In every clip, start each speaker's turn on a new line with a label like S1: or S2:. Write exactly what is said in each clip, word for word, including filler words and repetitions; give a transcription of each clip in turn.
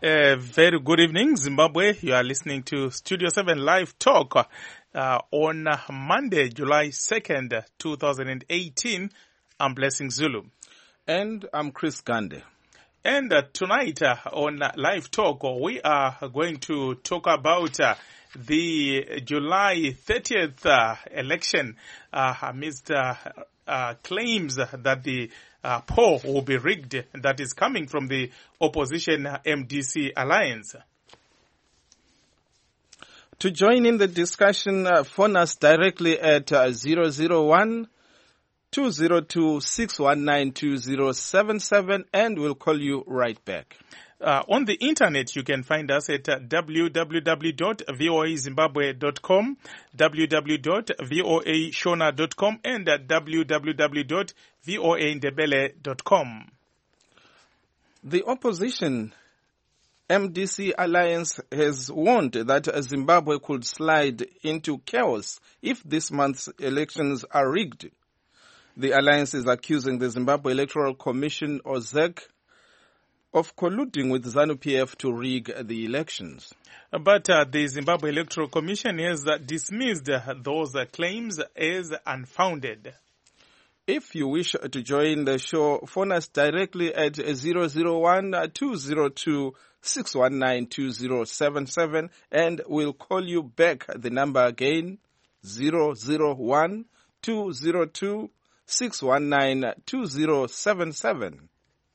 S1: Uh, very good evening, Zimbabwe. You are listening to Studio seven Live Talk uh, on Monday, July second, twenty eighteen. I'm Blessing Zulu.
S2: And I'm Chris Gande.
S1: And uh, tonight uh, on Live Talk, we are going to talk about uh, the July thirtieth uh, election uh, amidst uh, uh, claims that the uh, poll will be rigged that is coming from the opposition M D C alliance.
S2: To join in the discussion, uh, phone us directly at uh, zero zero one, two zero two, six one nine, two zero seven seven and we'll call you right back.
S1: Uh, on the internet, you can find us at uh, w w w dot voa zimbabwe dot com, w w w dot voa shona dot com, and at w w w dot voa ndebele dot com.
S2: The opposition M D C alliance has warned that Zimbabwe could slide into chaos if this month's elections are rigged. The alliance is accusing the Zimbabwe Electoral Commission, or Z E C, of colluding with ZANU P F to rig the elections.
S1: But uh, the Zimbabwe Electoral Commission has uh, dismissed uh, those uh, claims as unfounded.
S2: If you wish to join the show, phone us directly at zero zero one, two zero two, six one nine, two zero seven seven and we'll call you back. The number again, zero zero one, two zero two, six one nine, two zero seven seven.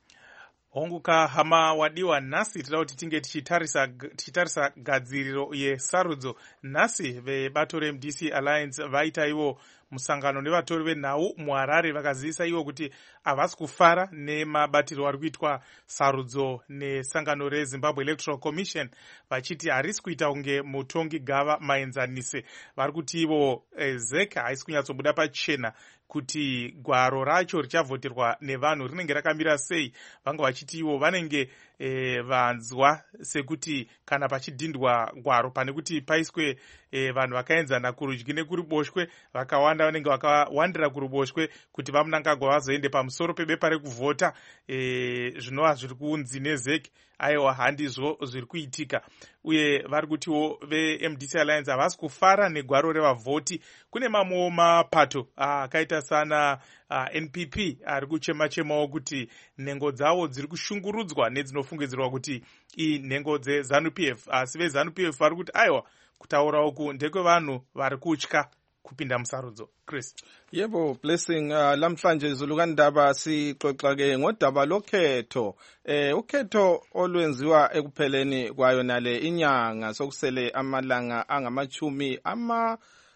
S1: Honguka hama wadiwa nasi tida kuti tinge tichitarisa tichitarisa gadziriro yesarudzo nasi vebato reM D C Alliance vaita ivo musangano nevatori venhau muHarare vakazivisa ivo kuti havasi kufara nemabatiro ari kuitwa sarudzo nesangano reZimbabwe Electoral Commission, vachiti harisi kuita kunge mutongi gava maenzanise. Vari kuti ivo eh, Z E C haisi kunyatsobuda pachena kuti gwaro racho richavhoterwa nevanhu rinenge rakamira sei. Vanga vachiti ivo vanenge e, vanzwa sekuti kana pachidhindwa gwaro pane kuti paiswe e, vanhu vakaenzana kurudyi nekuruboshwe, vakawanda vanenge vakawandira kuruboshwe kuti vamunangagwa vazoende pamusoro pebepa rekuvhota, e, zvinova zviri kunzi neZ E C. Aiwa handizvo zviri kuitika, uye vari kutiwo veM D C Alliance havasi kufara negwaro revavhoti. Kune mamwewo mapato akaita sana uh, N P P ari kuchema-chemawo kuti nhengo dzavo dziri kushungurudzwa nedzinofungidzirwa kuti inhengo dzeZANU P F, asi veZANU P F vari kuti aiwa kutaura uku ndekwevanhu vari kutya kupinda musarudzo. Chris.
S2: Yebo, Blessing, uh, lamhlanje zulukandaba sixoxa ke ngodaba lokhetho. Eh ukhetho olwenziwa ekupheleni kwayo nale inyanga sokusele amalanga angamachumi ama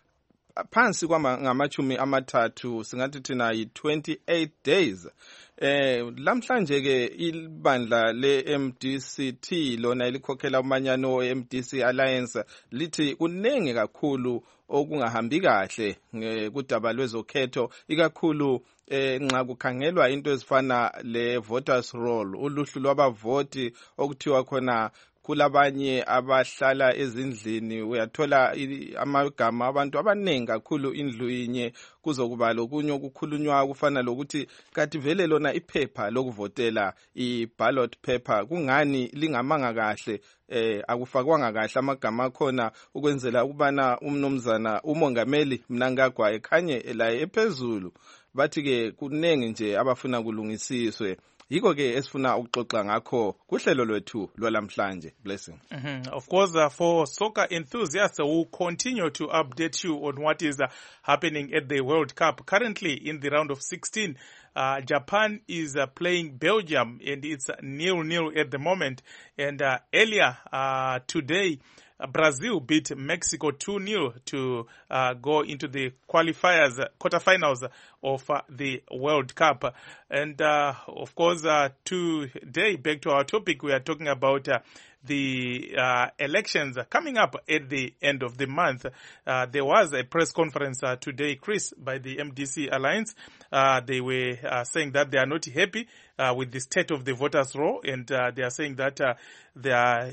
S2: phansi kwama ngamachumi amathathu, singathi thina yi twenty-eight days. Eh lamhlanje ke ibandla leM D C T lona elikhokhela umanyano weM D C Alliance lithi kunenge kakhulu okungahambi kahle kudaba lwezokhetho, ikakhulu eh nxa kukhangelwa into ezifana le voters roll, uluhlu lwabavoti okuthiwa khona kulabanye abahlala ezindlini. Uyathola amagama abantu abanengi kakhulu indlu inye, kuzokuba lokunye okukhulunywa kufana lokuthi kathi vele lona iphepha lokuvotela i-ballot paper kungani lingamanga kahle, eh akufakwanga kahle amagama akhona ukwenzela ukubana umnomzana umongameli Mnangagwa ekhanye la ephezulu. Bathi ke kunengi nje abafuna kulungisiswe. Yiko ke esifuna ukuxoxa ngakho kuhlelo lwethu lwalamhlanje. Blessing.
S1: Mm-hmm. Of course, uh, for soccer enthusiasts, uh, we'll continue to update you on what is uh, happening at the World Cup. Currently in the round of sixteen, uh, Japan is uh, playing Belgium and it's nil nil at the moment. And uh, earlier uh, today, Uh, Brazil beat Mexico two nil to uh, go into the qualifiers, uh, quarterfinals of uh, the World Cup. And uh, of course, uh, today, back to our topic, we are talking about uh, the uh, elections coming up at the end of the month. Uh, there was a press conference uh, today, Chris, by the M D C Alliance. Uh, they were uh, saying that they are not happy uh, with the state of the voters' roll, and uh, they are saying that uh, they are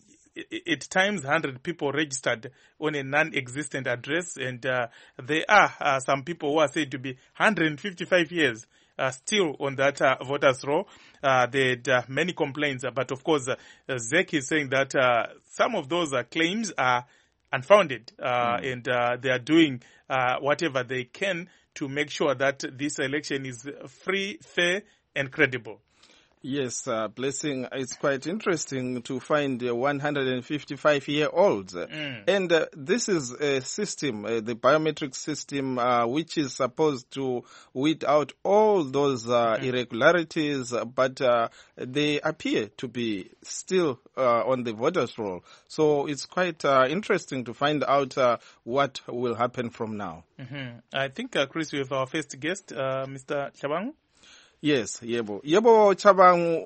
S1: at times one hundred people registered on a non-existent address, and uh, there are uh, some people who are said to be one hundred fifty-five years uh, still on that uh, voters roll. Uh, they had uh, many complaints, uh, but of course, uh, Z E C is saying that uh, some of those uh, claims are unfounded, uh, mm. and uh, they are doing uh, whatever they can to make sure that this election is free, fair, and credible.
S2: Yes, uh, Blessing, it's quite interesting to find uh, one hundred fifty-five-year-olds. Mm. And uh, this is a system, uh, the biometric system, uh, which is supposed to weed out all those uh, mm. irregularities, but uh, they appear to be still uh, on the voters' roll. So it's quite uh, interesting to find out uh, what will happen from now.
S1: Mm-hmm. I think, uh, Chris, we have our first guest, uh, Mister Chabangu.
S2: Yes, yebo. Yebo Chabangu.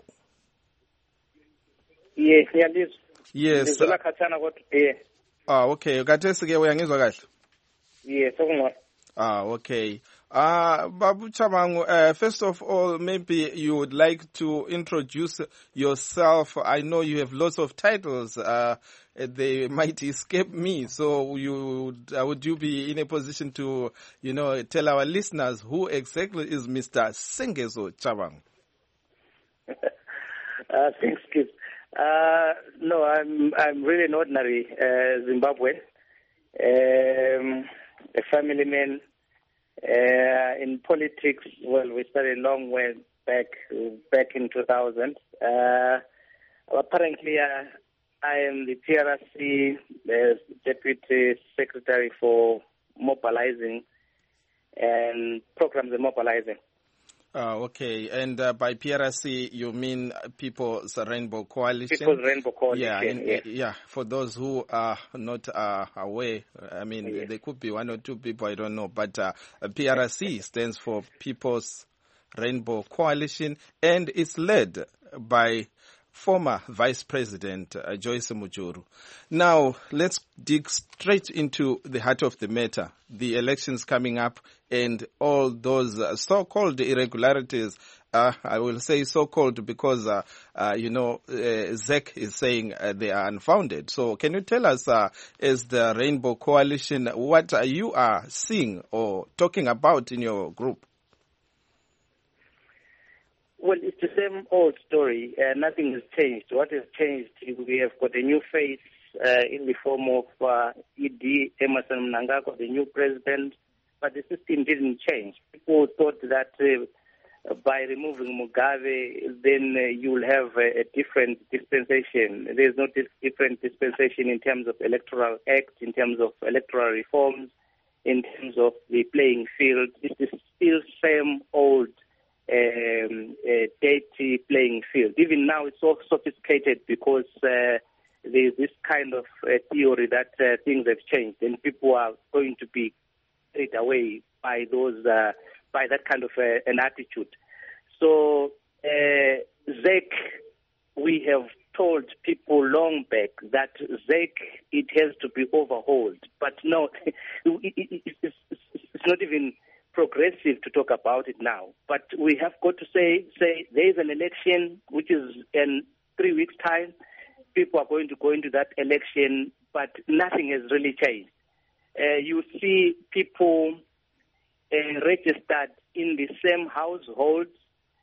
S3: Yes, ngiyalizwa.
S2: Yes.
S3: Ngizula khathana kodwa eh.
S2: Ah, okay. Kathesi ke uyangizwa kahle?
S3: Yes, okungcono.
S2: Ah, okay. Uh, Babu Chabangu, uh, first of all, maybe you would like to introduce yourself. I know you have lots of titles. Uh, they might escape me. So you, uh, would you be in a position to, you know, tell our listeners who exactly is Mister Sengezo Chabangu?
S3: uh, thanks, Kip. Uh, no, I'm, I'm really an ordinary uh, Zimbabwean, um, a family man. Uh, in politics, well, we started a long way back, back in two thousand. Uh, apparently, uh, I am the P R C uh, Deputy Secretary for Mobilizing and Programs and Mobilizing.
S2: Oh, okay. And uh, by P R C, you mean People's Rainbow Coalition?
S3: People's Rainbow Coalition,
S2: yeah. In,
S3: yes.
S2: Yeah, for those who are not uh, aware, I mean,
S3: yes.
S2: there could be one or two people, I don't know, but uh, P R C stands for People's Rainbow Coalition, and it's led by former Vice President uh, Joyce Mujuru. Now, let's dig straight into the heart of the matter. The elections coming up and all those uh, so-called irregularities. Uh, I will say so-called because, uh, uh, you know, uh, Z E C is saying uh, they are unfounded. So can you tell us, uh, as the Rainbow Coalition, what uh, you are seeing or talking about in your group?
S3: Well, it's the same old story. Uh, nothing has changed. What has changed, we have got a new face uh, in the form of uh, E D, Emmerson Mnangagwa, the new president, but the system didn't change. People thought that uh, by removing Mugabe, then uh, you will have a, a different dispensation. There's no dis- different dispensation in terms of electoral act, in terms of electoral reforms, in terms of the playing field. It's the still same old Um, a dirty playing field. Even now, it's so sophisticated because uh, there's this kind of uh, theory that uh, things have changed, and people are going to be carried away by those, uh, by that kind of uh, an attitude. So, uh, Z E C, we have told people long back that Z E C, it has to be overhauled, but no, it, it, it, it's, it's not even progressive to talk about it now, but we have got to say, say there is an election which is in three weeks' time. People are going to go into that election, but nothing has really changed. Uh, you see people uh, registered in the same households,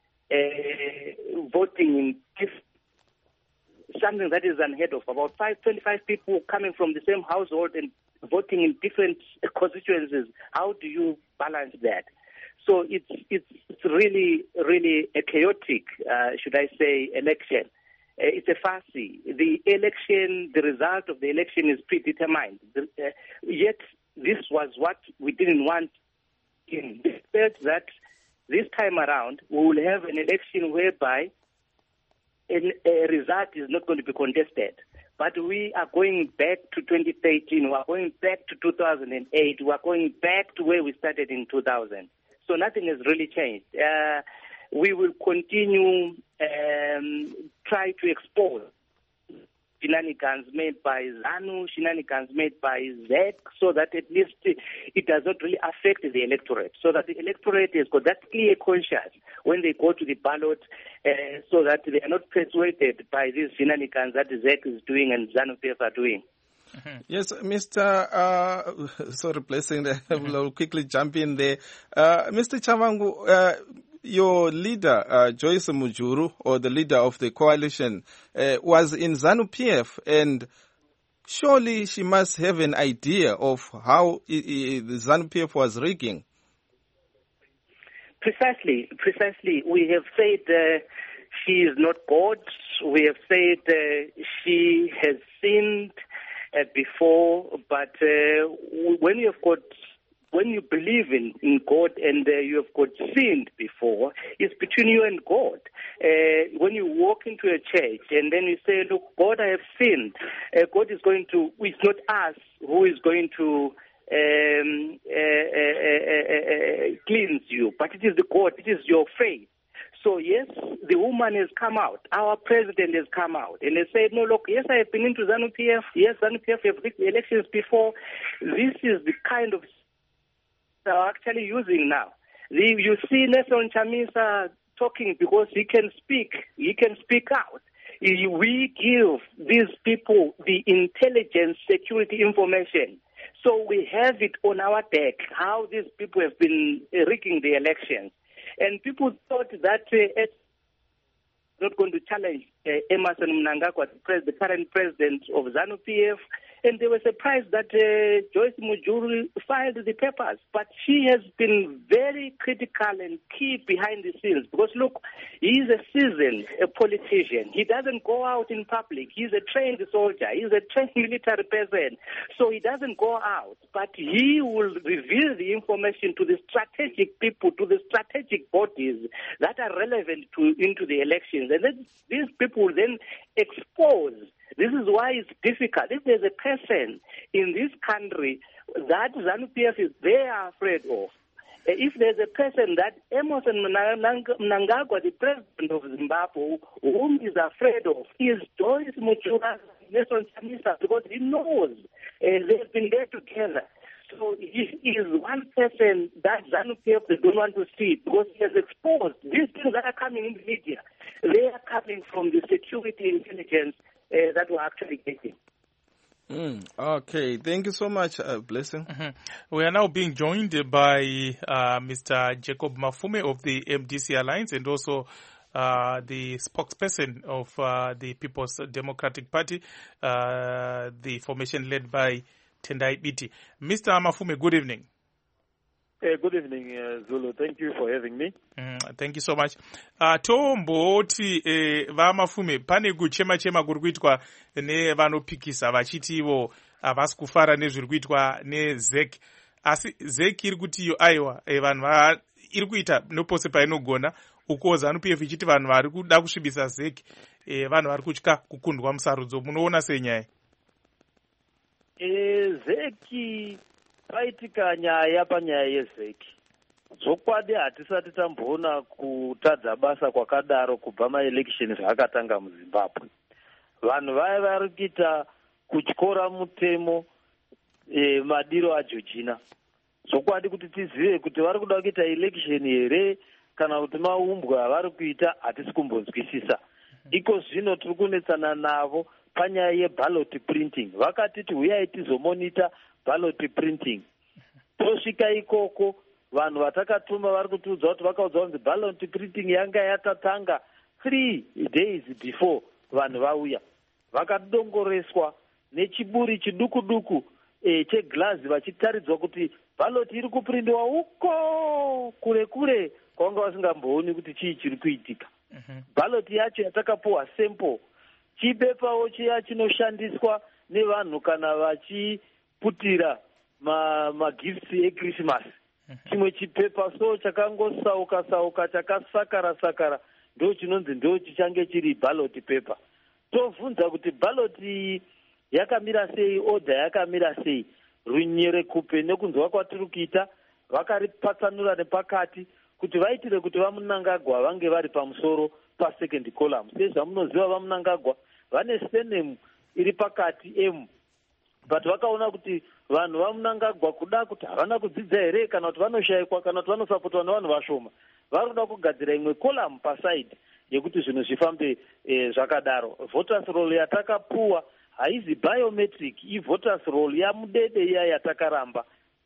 S3: uh, voting in diff- something that is unheard of. About five, twenty-five people coming from the same household and voting in different constituencies. How do you balance that? So it's it's, it's really, really a chaotic, uh, should I say, election. Uh, it's a farce. The election, the result of the election is predetermined. The, uh, yet this was what we didn't want. In that this time around, we will have an election whereby a, a result is not going to be contested. But we are going back to twenty thirteen, we are going back to two thousand eight, we are going back to where we started in two thousand. So nothing has really changed. Uh, we will continue um, try to expose shenanigans made by ZANU, shenanigans made by Z E C, so that at least it does not really affect the electorate, so that the electorate has got that clear conscience when they go to the ballot, uh, so that they are not persuaded by these shenanigans that Z E C is doing and ZANU-P F are doing.
S2: Mm-hmm. Yes, Mister Uh, sorry, Blessing, mm-hmm. I'll quickly jump in there. Uh, Mister Chabangu, uh, your leader, uh, Joyce Mujuru, or the leader of the coalition, uh, was in ZANU-P F, and surely she must have an idea of how I- I- the ZANU-P F was rigging.
S3: Precisely, precisely. We have said uh, she is not God. We have said uh, she has sinned uh, before, but uh, when you have got, when you believe in, in God and uh, you have got sinned before, it's between you and God. Uh, when you walk into a church and then you say, look, God, I have sinned, uh, God is going to, it's not us who is going to Um, uh, uh, uh, uh, uh, cleanse you, but it is the God, it is your faith. So yes, the woman has come out, our president has come out, and they said, no, look, yes, I have been into ZANU-P F, yes, ZANU-P F have rigged elections before. This is the kind of they are actually using now. The, you see Nelson Chamisa talking because he can speak, he can speak out. We give these people the intelligence security information. So we have it on our deck, how these people have been rigging the elections. And people thought that uh, it's not going to challenge uh, Emmerson Mnangagwa, the current president of ZANU-P F, and they were surprised that uh, Joyce Mujuru filed the papers. But she has been very critical and key behind the scenes because, look, he is a seasoned a politician. He doesn't go out in public. He's a trained soldier. He's a trained military person. So he doesn't go out. But he will reveal the information to the strategic people, to the strategic bodies that are relevant to into the elections. And then these people will then expose. This is why it's difficult. If there's a person in this country that ZANU-P F is they are afraid of, if there's a person that Emmerson Mnangagwa, the president of Zimbabwe, whom he's afraid of, is Joyce Mujuru, Nelson Chamisa, because he knows uh, they've been there together. So he is one person that ZANU-P F don't want to see because he has exposed these things that are coming in the media. They are coming from the security intelligence uh, that we're actually getting.
S2: Mm, okay, thank you so much, uh, Blessing.
S1: Mm-hmm. We are now being joined by uh, Mister Jacob Mafume of the M D C Alliance and also uh, the spokesperson of uh, the People's Democratic Party, uh, the formation led by Tendai Biti. Mister Mafume, good evening.
S4: Uh, good evening, uh, Zulu. Thank you for having me.
S1: Mm, thank you so much. Uh, tomboti eh, vaMafume pane kuchema chema kuri kuitwa nevanopikisa vachiti ivo havasi kufara nezviri kuitwa neZEC. Asi ZEC iri kuti iyo aiwa eh, vanhu va iri kuita nopose painogona uko ZANU-P F ichiti vanhu vari kuda kusvibisa ZEC eh, vanhu vari kutya kukundwa musarudzo. Munoona senyaya?
S4: Eh, ZEC paitika nyaya panyaya yeZEC. Zvokwadi hatisati tamboona kutadza basa kwakadaro kubva maelections akatanga muZimbabwe. Vanhu vaya vari kuita kutyora mutemo e, madiro aJochina. Zvokwadi kuti tizive kuti vari kuda kuita election here kana kuti maumbwa avari kuita hatisi kumbonzwisisa. Iko zvino tiri kunetsana navo panyaya yeballot printing. Vakatiti huyai tizomonita ballot printing. Tosvika ikoko vanhu vatakatuma vari kutiudza kuti vakaudza kunzi ballot printing yanga yatatanga three days before vanhu vauya. Vakadongoreswa nechiburi chiduku duku e, cheglazi vachitaridzwa kuti ballot iri kuprindiwa uko kure kure kwanga vasingambooni kuti chii chiri kuitika. Mm-hmm. Ballot yacho yatakapuwa sample chipepawo chiya chinoshandiswa nevanhu kana vachiputira ma magifts eChristmas. Mm-hmm. Chimwe chipepa so chakangosauka sauka chakasakara sakara ndo chinonzi ndo chichange chiri ballot paper. Tovunza kuti ballot yakamira sei, order yakamira sei. Runyere kupe nekunzwa kwatiri kuita vakaripatsanura nepakati kuti vaitire kuti vaMnangagwa vange vari pamusoro pa second column. Sezvamunoziva vaMnangagwa vane surname iri pakati M, but vakaona kuti vanhu vaMnangagwa kuda kuti havana kudzidza here kana kuti vanoshayikwa kana kuti vanosapotwa nevanhu vashoma, vari kuda kugadzira imwe column paside yekuti zvinhu zvifambe eh, zvakadaro. Voters roll yatakapuwa haizi biometric, i voters roll yamudede iya yatakaramba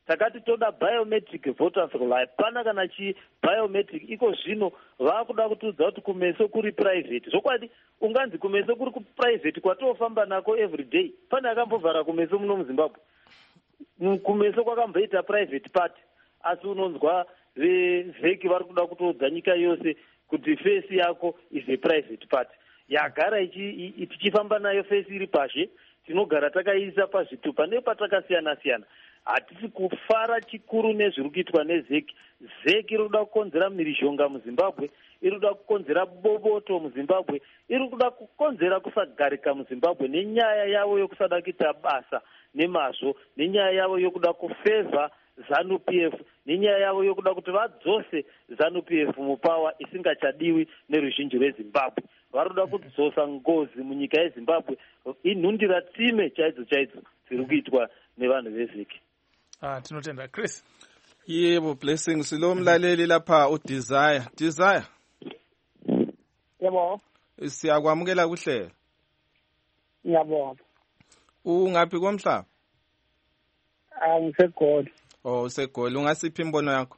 S4: takati toda biometric voters roll hapana kana chi biometric iko zvino vakuda kutiudza kuti kumeso kuri private zvokwadi unganzi kumeso kuri kuprivate kwatofamba nako every day pane akambovhara kumeso muno muzimbabwe kumeso kwakamboita private party asi unonzwa vevheki vari kuda kutoudza nyika yose kuti face yako is a private party yagara tichifamba nayo face iri pashe tinogara takaisa pazvitupa nepatakasiyana siyana hatisi kufara chikuru nezviri kuitwa nezeki zeki iri kuda kukonzera mhirizhonga muzimbabwe iri kuda kukonzera boboto muzimbabwe iri kuda kukonzera kusagarika muzimbabwe nenyaya yavo yokusada kuita basa nemazvo nenyaya yavo yokuda kufevha zanu P F nenyaya yavo yokuda kuti vadzose zanu P F mupawa isingachadiwi neruzhinji rwezimbabwe vari kuda kudzosa ngozi munyika yezimbabwe inhundira tsime chaidzo chaidzo dziri kuitwa nevanhu vezeki.
S1: Ah, tinotenda Chris.
S2: Yebo, blessings lo mlaleli lapha uDesire. Desire.
S5: Yebo.
S2: Siyakwamukela kuhle.
S5: Ngiyabonga.
S2: Ungaphi komhlaba?
S5: Ah, ngiseGoli.
S2: Oh, useGoli. Ungasiphi imbono yakho?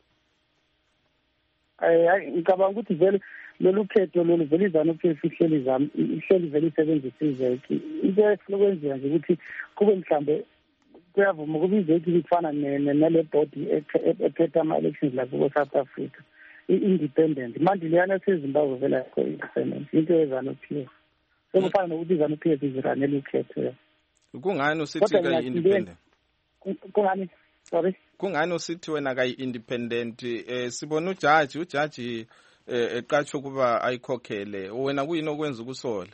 S5: Eh, ngicabanga ukuthi vele lolu khetho lolu vele izana ukuthi ihleli zami ihleli vele isebenzisa izeki. Into esilokwenziwa nje ukuthi kube mhlambe kuyavuma kube izeki ifana nale body ekhetha ama-elections lapho South Africa i-independent manje leyana sezimbabwe vele ayikho independent into yezana P F sekufana nokuthi izana P F iziranela ukhetho.
S2: Kungani usithi kayi-independent?
S5: Kungani? Sorry.
S2: Kungani usithi wena kayi-independent? Eh sibona ujaji ujaji eqatsho kuba ayikhokhele wena kuyini okwenza ukusole?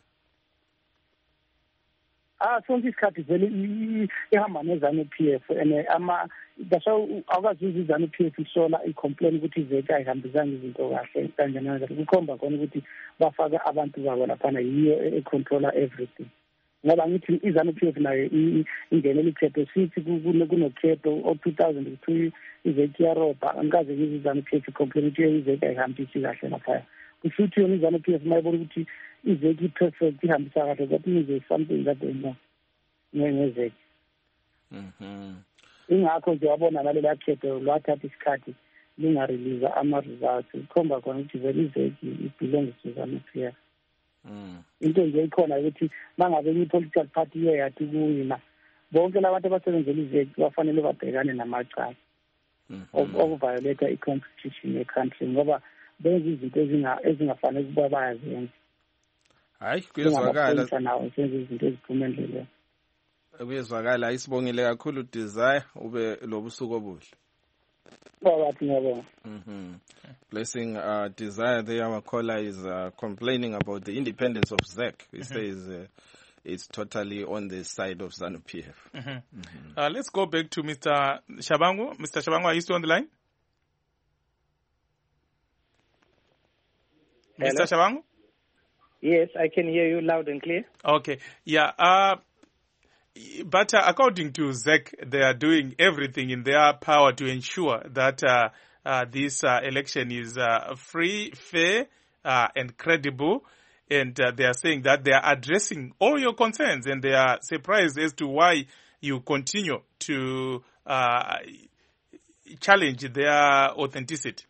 S5: Ah, sonke isikhathi vele ihamba nezana P F ene ama dasha akazuza izana P F isola icomplain ukuthi izeki ayihambisanga izinto kahle kanjena kukhomba khona ukuthi bafaka abantu babo lapha yiyo econtroller everything. Ngoba ngithi izana P F nayo ingenele ikhetho sithi kunokhetho o two thousand two izeki yaroba angikaze ngize izana P F complain ukuthi izeki ayihambisi kahle lapha. Kushuthi yona izana P F mayibona ukuthi izeki perfect ihambisa kahle that means something that they know ngezeki.
S2: Mhm.
S5: Ingakho nje wabona lalela khetho lwathatha isikhathi lingarelease ama results ikhomba khona ukuthi vele izeki ibelongs to izana P F.
S2: Mm.
S5: Into nje ikhona ukuthi mangabe i-political party iye yathi kuwina bonke labantu abasebenzela izeki bafanele babhekane namacala okuviolate i-constitution ye-country ngoba benza izinto ezingafanele ukuba bayazenza.
S2: Hayi kuyezwakala
S5: nawo senze izinto eziphumeleleyo.
S2: Kuyezwakala isibongile kakhulu Desire ube lobusuku obuhle.
S5: Bawathi ngiyabonga.
S2: Mhm. Blessing uh Desire there our caller is uh, complaining about the independence of Z E C. He mm-hmm. says uh, it's totally on the side of ZANU P F.
S1: Mm-hmm. Mm-hmm. Uh, let's go back to Mister Shabangu. Mister Shabangu, are you still on the line?
S3: Hello?
S1: Mister Shabangu?
S3: Yes, I can hear you loud and clear.
S1: Okay, yeah. Uh, but uh, according to Z E C, they are doing everything in their power to ensure that uh, uh, this uh, election is uh, free, fair, uh, and credible. And uh, they are saying that they are addressing all your concerns, and they are surprised as to why you continue to uh, challenge their authenticity.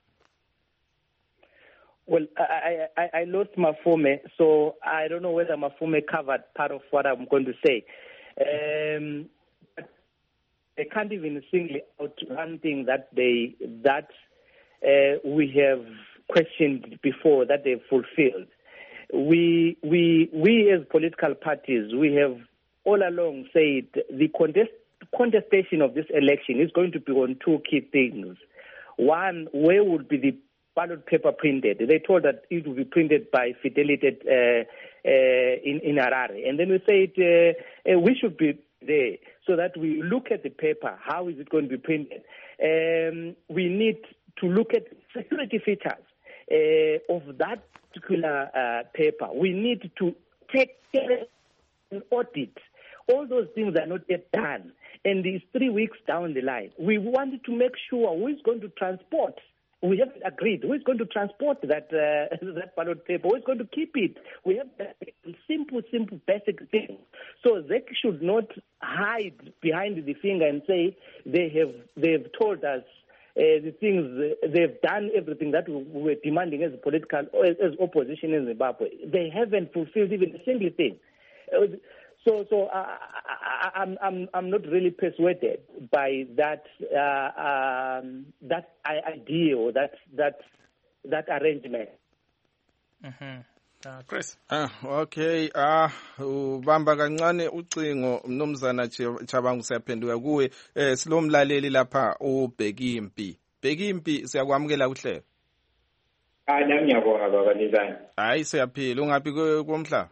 S3: Well, I, I, I lost Mafume, so I don't know whether Mafume covered part of what I'm going to say. Um, I can't even single out one thing that they that uh, we have questioned before that they've fulfilled. We we we as political parties, we have all along said the contest, contestation of this election is going to be on two key things. One, where would be the ballot paper printed? They told that it will be printed by Fidelity uh, uh, in, in Harare. And then we said uh, uh, we should be there so that we look at the paper. How is it going to be printed? Um, we need to look at security features uh, of that particular uh, paper. We need to take an audit. All those things are not yet done. And it's three weeks down the line. We wanted to make sure who is going to transport. We haven't agreed. Who is going to transport that uh, that ballot paper? Who is going to keep it? We have the SIM simple, simple, basic things. So Z E C should not hide behind the finger and say they have they have told us uh, the things, uh, they've done everything that we were demanding as political, as, as opposition in Zimbabwe. They haven't fulfilled even a single thing. Uh, So, so uh, I, I'm, I'm, I'm not really persuaded by that, uh, um, that idea or that, that, that arrangement.
S1: Mm-hmm. Uh, Chris.
S2: Ah, okay. Ah, ubamba kancane ucingo mnumzana Chabangu siyaphenduka kuwe. Eh silomlaleli lapha uBhekimpi. Bhekimpi siyakwamukela kuhle.
S6: Ah, nami ngiyabonga baba Lizana.
S2: Hayi siyaphila ungapi komhla?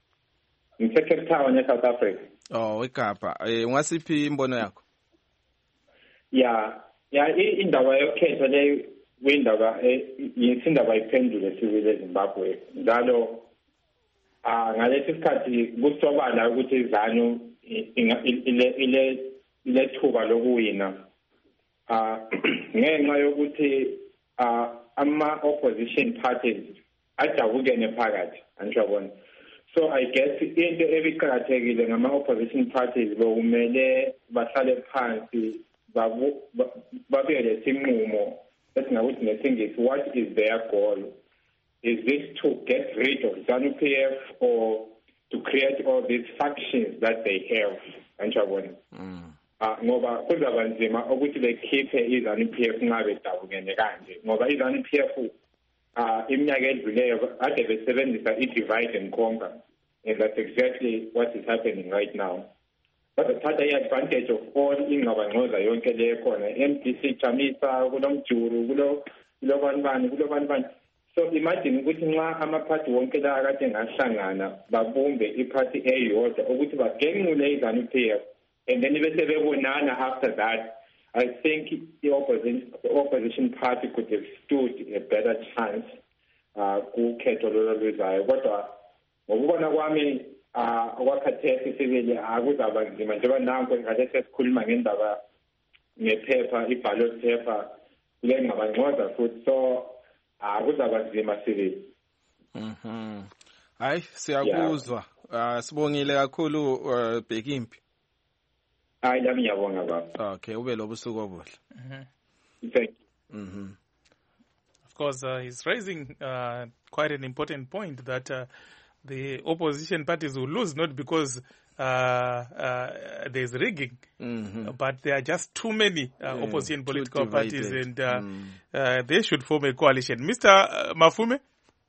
S6: Ngise Town eSouth Africa.
S2: Oh, eKapa. Eh ungasiphi imbono yakho?
S6: Ya, ya indaba yokhetho le windaba yisindaba iphendule sibile eZimbabwe. Njalo ah ngalesi sikhathi kusobala ukuthi izanu ile ile ile thuba lokuwina. Ah ngenxa yokuthi ah ama opposition parties ajabukene phakathi anjabona. So I guess into ebiqhakathekile ngama opposition parties bokumele bahlale phansi babu babele isinqumo esingakuthi ngesingisi what is their goal? Is this to get rid of ZANU P F or to create all these factions that they have anjabona? Mm. Ah ngoba kuzaba nzima ukuthi bekhiphe iZANU P F nxa bedabukene kanje ngoba iZANU P F ah iminyaka edluleyo ade besebenzisa i-divide and conquer, and that's exactly what is happening right now. But the part advantage of all ingabangcoza yonke le khona M D C Chamisa kulomjuru kulo kulobanibani kulobanibani. So imagine ukuthi nxa amaphathi wonke la kade ngahlangana babumbe iphathi eyodwa ukuthi bagenqule iZANU P F, and then bese bebonana after that, I think the opposition, the opposition party could have stood a better chance kukhetho lolo lwezayo. Kodwa ngokubona kwami akwakhathesi sibili akuzaba nzima njengoba nanko ngathi sesikhuluma ngendaba ngephepha i-ballot paper kule ngabangcoza futhi, so akuzaba nzima sibili.
S2: Mhm. Hayi siyakuzwa. Sibongile kakhulu Bhekimpi.
S6: Hayi nami ngiyabonga baba.
S2: Okay, ube lobusuku obuhle.
S1: Mhm.
S6: Thank
S2: you. Mhm.
S1: Of course, uh, he's raising uh, quite an important point that uh, the opposition parties will lose not because uh, uh, there's rigging,
S2: mm-hmm.
S1: but there are just too many uh, yeah, opposition political parties, and uh,
S2: mm.
S1: uh, they should form a coalition. Mister Mafume?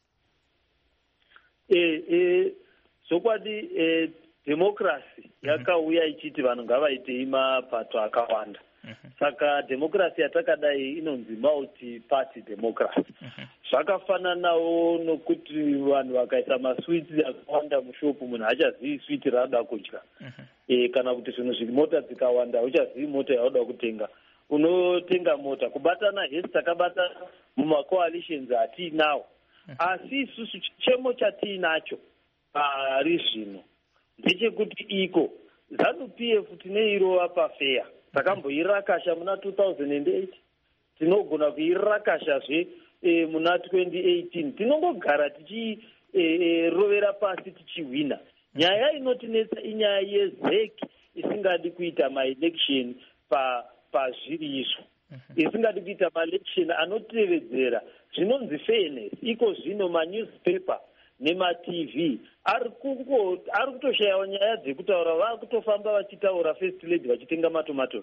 S4: Eh, eh, so what the eh, democracy yakauya ichiti vanhu ngavaite mapato akawanda. Saka democracy yatakadai inonzi multi party democracy. Zvakafananawo nokuti vanhu vakaisa maswiti akawanda mushopu munhu hachazivi switi raada kudya. Eh kana kuti zvinhu zviri mota dzikawanda uchazivi mota yaoda kutenga. Unotenga mota. Kubatana hesi takabata muma coalitions atiinawo. Asi isusu chemo chatiinacho pari zvino ndechekuti iko ZANU P F tineirova pafeya takamboirakasha muna two thousand eight, tinogona kuirakashazve e, muna twenty eighteen. Tinongogara tichirovera e, pasi tichihwina. Nyaya inotinetsa inyaya yeZ E C isingadi kuita maelection pa pazviri izvo, isingadi kuita maelection anotevedzera zvinonzi fairness. Iko zvino manewspaper nema-T V ari kutoshayawo nyaya dzekutaura, vari kutofamba vachitaura first lady vachitenga matomatos.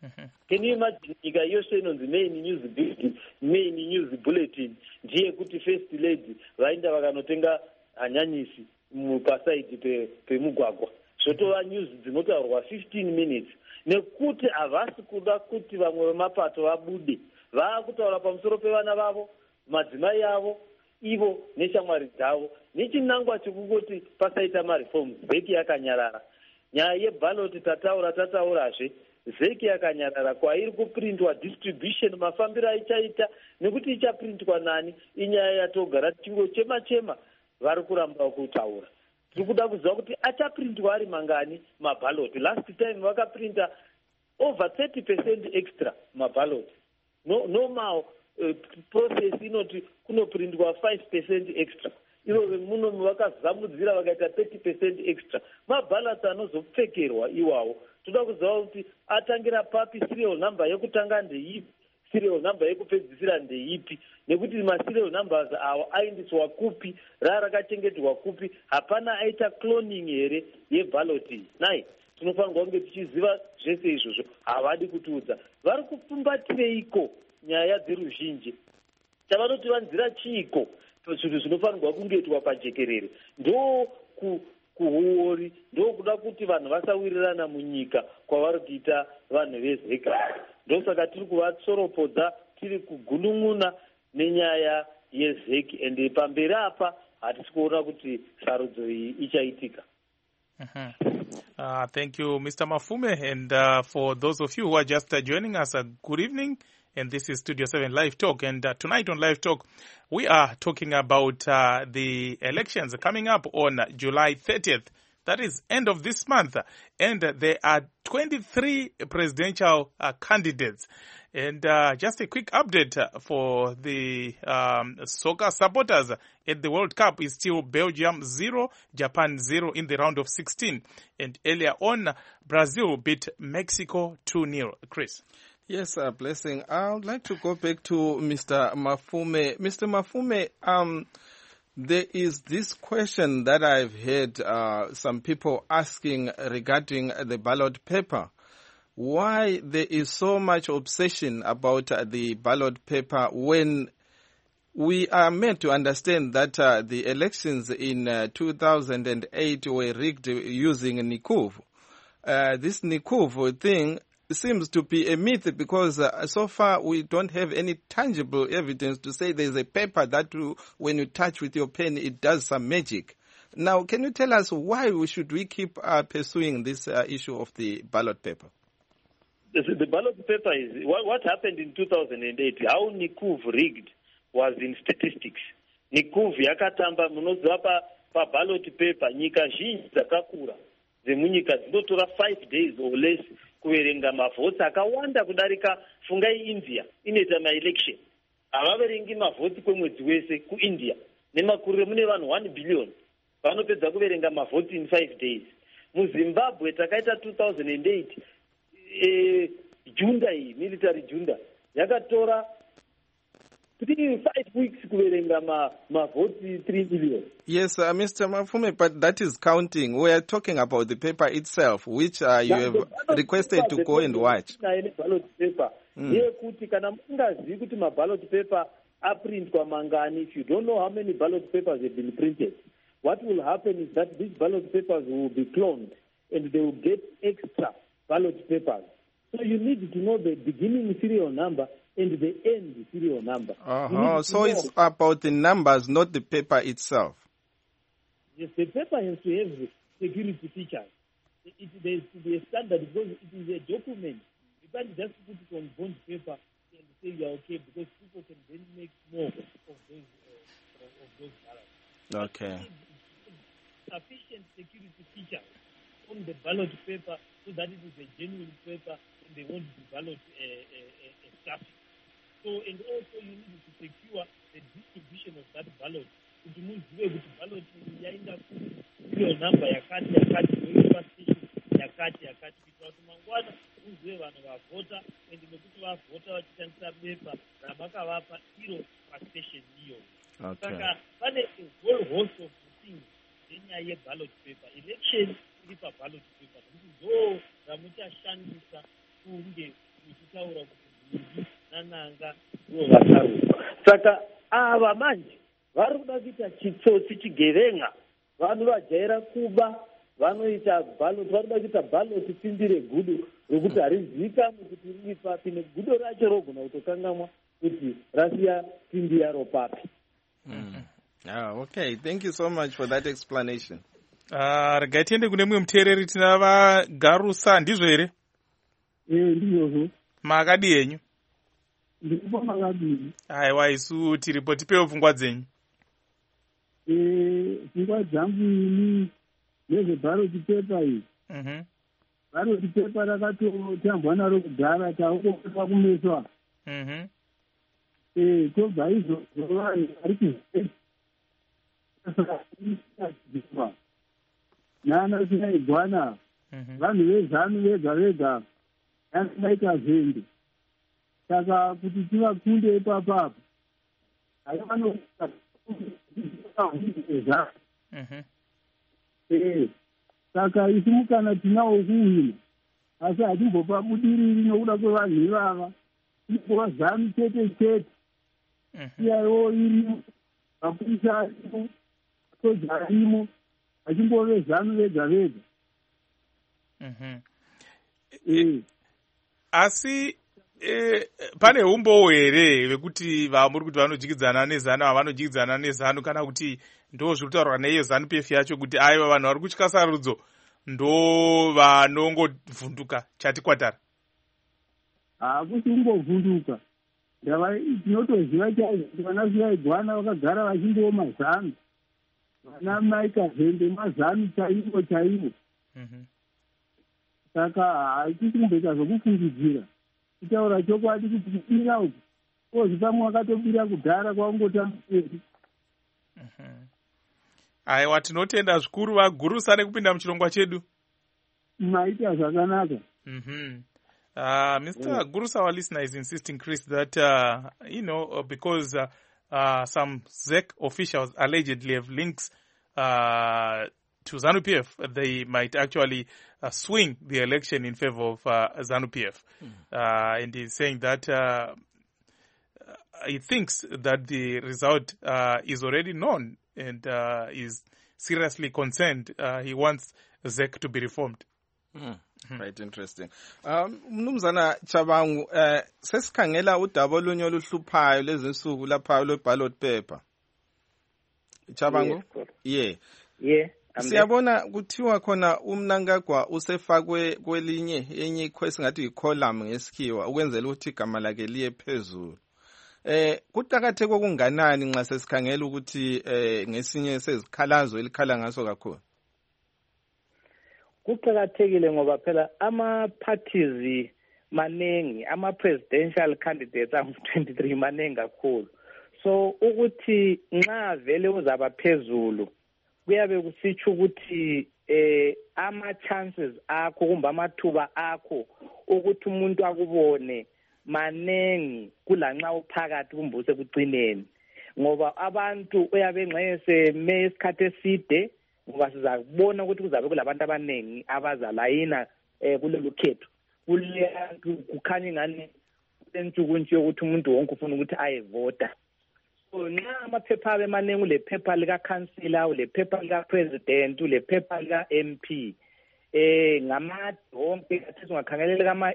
S4: Can you imagine nyika yose inonzi main news bulletin, main news bulletin ndiye kuti first lady vaenda vakanotenga hanyanyisi pasaidi pemugwagwa zvotova news dzinotaurwa fifteen minutes, nekuti havasi kuda kuti vamwe vemapato vabude. Vaakutaura pamusoro pevana vavo, madzimai avo, ivo neshamwari dzavo, nechinangwa chekungoti pasaita mareforms. Z E C yakanyarara. Nyaya yebhaloti tataura tataurazve, Z E C yakanyarara. Kwairi kuprintwa distribution mafambiro aichaita nekuti ichaprintwa nani inyaya yatogara tichingochema chema vari kuramba kutaura. Tiri kuda kuziva kuti achaprintwa ari mangani mabhaloti. Last time vakaprinta over thirty percent extra mabhaloti. No normal uh, process inoti kunoprintwa five percent extra. ivo vemunomu vakazamudzira vakaita thirty percent extra. Mabhalotsi anozopfekerwa iwawo toda kuziva kuti atangira papi, serial number yekutanga ndeipi, serial number yekupedzisira ndeipi, nekuti maserial numbers awo aindiswa kupi, rara rakachengeterwa kupi, hapana aita cloning here yebhaloti. Nai tinofanirwa kunge tichiziva zvese izvozvo, havadi kutiudza. Vari kupfumbatireiko nyaya dzeruzhinji? Chavanoti vanzira chiiko zvinhu zvinofanirwa kungetwa pajekerere? Ndo ku kuhuori, ndo kuda kuti vanhu vasawirirana munyika kwavari kuita vanhu vezeka. Ndosaka tiri kuvatsoropodza, tiri kugunun'una nenyaya yezeki, ende pamberi apa hatisi kuona kuti sarudzo iyi ichaitika.
S1: Mm-hmm. Uh, thank you, Mister Mafume. And uh, for those of you who are just uh, joining us, uh, good evening. And this is Studio seven Live Talk. And uh, tonight on Live Talk, we are talking about uh, the elections coming up on July thirtieth. That is end of this month. And uh, there are twenty-three presidential uh, candidates. And uh, just a quick update for the um, soccer supporters at the World Cup is still Belgium zero, Japan zero in the round of sixteen. And earlier on, Brazil beat Mexico two nil. Chris.
S2: Yes, uh, Blessing. I would like to go back to Mister Mafume. Mister Mafume, um, there is this question that I've heard uh, some people asking regarding the ballot paper. Why there is so much obsession about uh, the ballot paper when we are meant to understand that uh, the elections in uh, two thousand eight were rigged using Nikuv. Uh, this Nikuv thing seems to be a myth because uh, so far we don't have any tangible evidence to say there's a paper that you, when you touch with your pen, it does some magic. Now, can you tell us why we should we keep uh, pursuing this uh, issue of the ballot paper?
S4: The ballot paper is what, what happened in two thousand eight. How Nikuv rigged was in statistics. Nikuv yakatamba munoziva pa, pa ballot paper nyika zhinji dzakakura dzemunyika dzinotora five days or less kuverenga mavhoti akawanda kudarika fungai India inoita maelection. Havaverengi mavhoti kwemwedzi wese kuIndia nemakuriro mune vanhu one billion vanopedza kuverenga mavhoti in five days. MuZimbabwe takaita two thousand eight eh, junda iyi military junda yakatora three five weeks kuverenga ma mavhoti three million.
S2: Yes, uh, Mister Mafume, but that is counting. We are talking about the paper itself, which uh, you have requested to go and watch.
S4: Ballot paper. Yekuti kana mungazivi kuti ma ballot paper are print kwa mangani. If you don't know how many ballot papers have been printed, what will happen is that these ballot papers will be cloned and they will get extra ballot papers. So you need to know the beginning serial number and the end serial number.
S2: Uh-huh. So it's about the numbers, not the paper itself.
S4: Yes, the paper has to have security features. It, it, there has to be a standard because it is a document. You can't just put it on bond paper and say you're okay because people can then make more of those uh, of those ballots.
S2: Okay.
S4: Sufficient security features on the ballot paper so that it is a genuine paper and they won't be ballot uh, uh, uh, stuff. So, and also you need to secure the distribution of that ballot. Kuti muzive kuti ballot yaenda serial number yakati yakati yoipa station yakati yakati kuitira kuti mangwana muzive vanhu vavhota ende nekuti vavhota vachishandisa bepa ramakavapa iro pastation iyo. Saka pane a whole host of things nenyaya yeballot paper. Election iri paballot paper nokuti ndo ramuchashandisa kunge muchitaura kuti nhumbi nananga ndivo vasarudzwa. Saka ava manje vari kuda kuita chitsotsi chigevenga, vanhu vajaira kuba, vanoita ballot, vari kuda kuita ballot simbi regudo rokuti harizivikanwi kuti riri papi, negudo racho rogona kutokangamwa kuti rasiya simbi yaro papi.
S2: Mm. Oh, okay. Thank you so much for that explanation.
S1: Uh, regai tiende kune mumwe muteereri tina vaGarusa, ndizvo here?
S5: Eh, ndizvo.
S1: Makadi enyu?
S5: Ndikupa makadini.
S1: Aiwa, isu tiripo, tipewo pfungwa dzenyu.
S5: Eh, pfungwa dzangu ini nezveballot paper iyi.
S1: Mhm.
S5: Ballot paper rakatotambwa naro kudhara taukokwa kumeswa.
S1: Mhm.
S5: Eh, tobva izvozvo vanhu vari kuziva nana sinaigwana vanhu vezanu vega vega yasinaita zvende saka kuti tivakunde ipapapo aivanozanu saka isi mukana tinawo kuwina asi hatimbopa budiriri nokuda kwevanhu ivava timbova zanu chete chete iyaiwo irimo mapurisa arimo soja arimo achimbove zanu vega vega
S1: asi eh, pane umbowo here vekuti vamuri kuti vanodyidzana nezanu havanodyidzana nezanu kana kuti ndo zviri kutaurwa neiyo zanu p f yacho kuti aiwa vanhu vari kutya sarudzo ndo vanongovhunduka chati kwatara?
S5: hakusi kungovhunduka ndava tinotoziva chaizvo kuti vana zvivaigwana vakagara vachindooma zanu vana maika zvende mazanu chaivo chaivo saka haitisi kumboita zvokufungidzira kutaura chokwadi kuti kupira uku ozi pamwe wakatopira kudhara kwaungotamberi.
S1: aiwa tinotenda zvikuru vagurusa nekupinda muchirongwa chedu.
S5: maita zvakanaka.
S1: mm-hmm. Uh, Mister Yeah. Gurusa, our listener, is insisting, Chris, that, uh, you know, uh, because uh, uh, some Z E C officials allegedly have links uh, to ZANU-P F, they might actually uh, swing the election in favor of uh, ZANU-P F. Mm. Uh, and he's saying that uh, he thinks that the result uh, is already known and uh, is seriously concerned. Uh, he wants Z E C to be reformed.
S2: Mm. Right, interesting. Um, Mnumzana Chabangu, uh, sesikhangela udaba olunye oluhluphayo lezi nsuku lapha lo ballot paper. Chabangu?
S3: Yeah. Yeah.
S2: Siyabona kuthiwa khona uMnangagwa usefakwe kwelinye enye iquest ngathi icolumn ngesikhiwa ukwenzela ukuthi igama lakhe liye phezulu. Eh kuqakatheke okunganani nxa sesikhangela ukuthi eh ngesinye sezikhalazo elikhala ngaso kakhulu?
S3: Kuqakathekile ngoba phela ama parties manengi, ama presidential candidates angu twenty-three manengi kakhulu. So ukuthi nxa vele uzaba phezulu kuyabe kusitsho ukuthi eh ama chances akho kumbe amathuba akho ukuthi umuntu akubone manengi kulanxa uphakathi kumbe usekucineni, ngoba abantu uyabe nxese mesikhathe eside ngoba sizabona ukuthi kuzabe kulabantu abanengi abazalayina eh kulelo khetho kuleyantu kukhanya ingani entsuku nje ukuthi umuntu wonke ufuna ukuthi ayevota. So nxa amaphepha abe manengi, le phepha lika councilor, le phepha lika president, le phepha lika M P, eh ngama wonke athi singakhangelela kama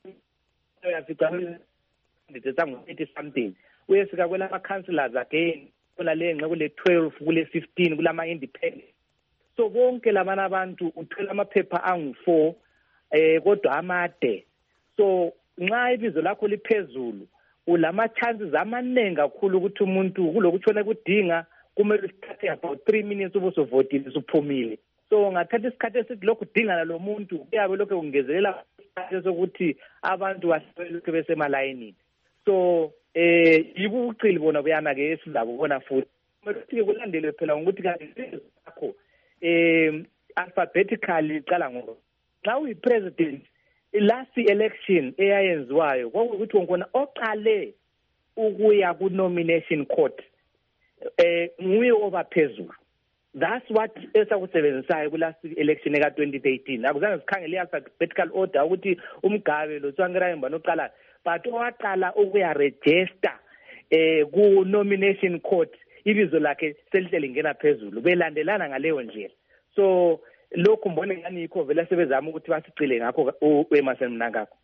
S3: yafica ndithetha eighty something uyefika kwelama councilors again kula le nxe kule twelve kule fifteen kulama independent. So bonke labana abantu uthola amaphepha angu four eh kodwa amade. So nxa ibizo lakho liphezulu ulama chances amanengi kakhulu ukuthi umuntu kulokutshona kudinga kumele usithathe about three minutes ubusovotile usuphumile. So ngathatha isikhathi esithi lokhu udingana lo muntu kuyabe lokho kungezelela isikhathi sokuthi abantu baselokhu besemalayini. So eh ibucili bona buyana ke sizabona futhi kumele kulandelwe phela ngokuthi kanti sakho eh alphabetically iqala ngoba xa uyi president last election eyayenziwayo kwakuthi wonkona oqale ukuya ku nomination court eh nguye obaphezulu. That's what esakusebenzisayo ku last election eka twenty eighteen. Akuzange sikhangele alphabetical order ukuthi uMgabe lo Tsvangirambo noqala, but owaqala ukuya register eh ku nomination court ibizo lakhe selihleli ngena phezulu belandelana ngaleyo ndlela. So lokhu mbone ngani yikho vele sebezama ukuthi basicile ngakho uEmmerson Mnangagwa.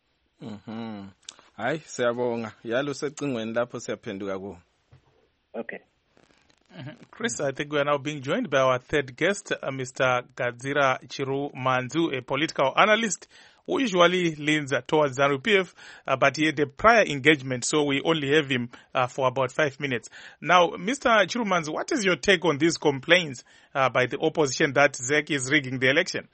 S2: Mhm. Hayi siyabonga. Yalo secingweni lapho siyaphenduka ku.
S3: Okay.
S1: Mm-hmm. Chris, I think we are now being joined by our third guest, uh, Mister Gadzira Chirumanzu, a political analyst who usually leans uh, towards ZANU-P F, uh, but he had a prior engagement, so we only have him uh, for about five minutes. Now, Mister Chirumanzu, what is your take on these complaints uh, by the opposition that Z E C is rigging the election?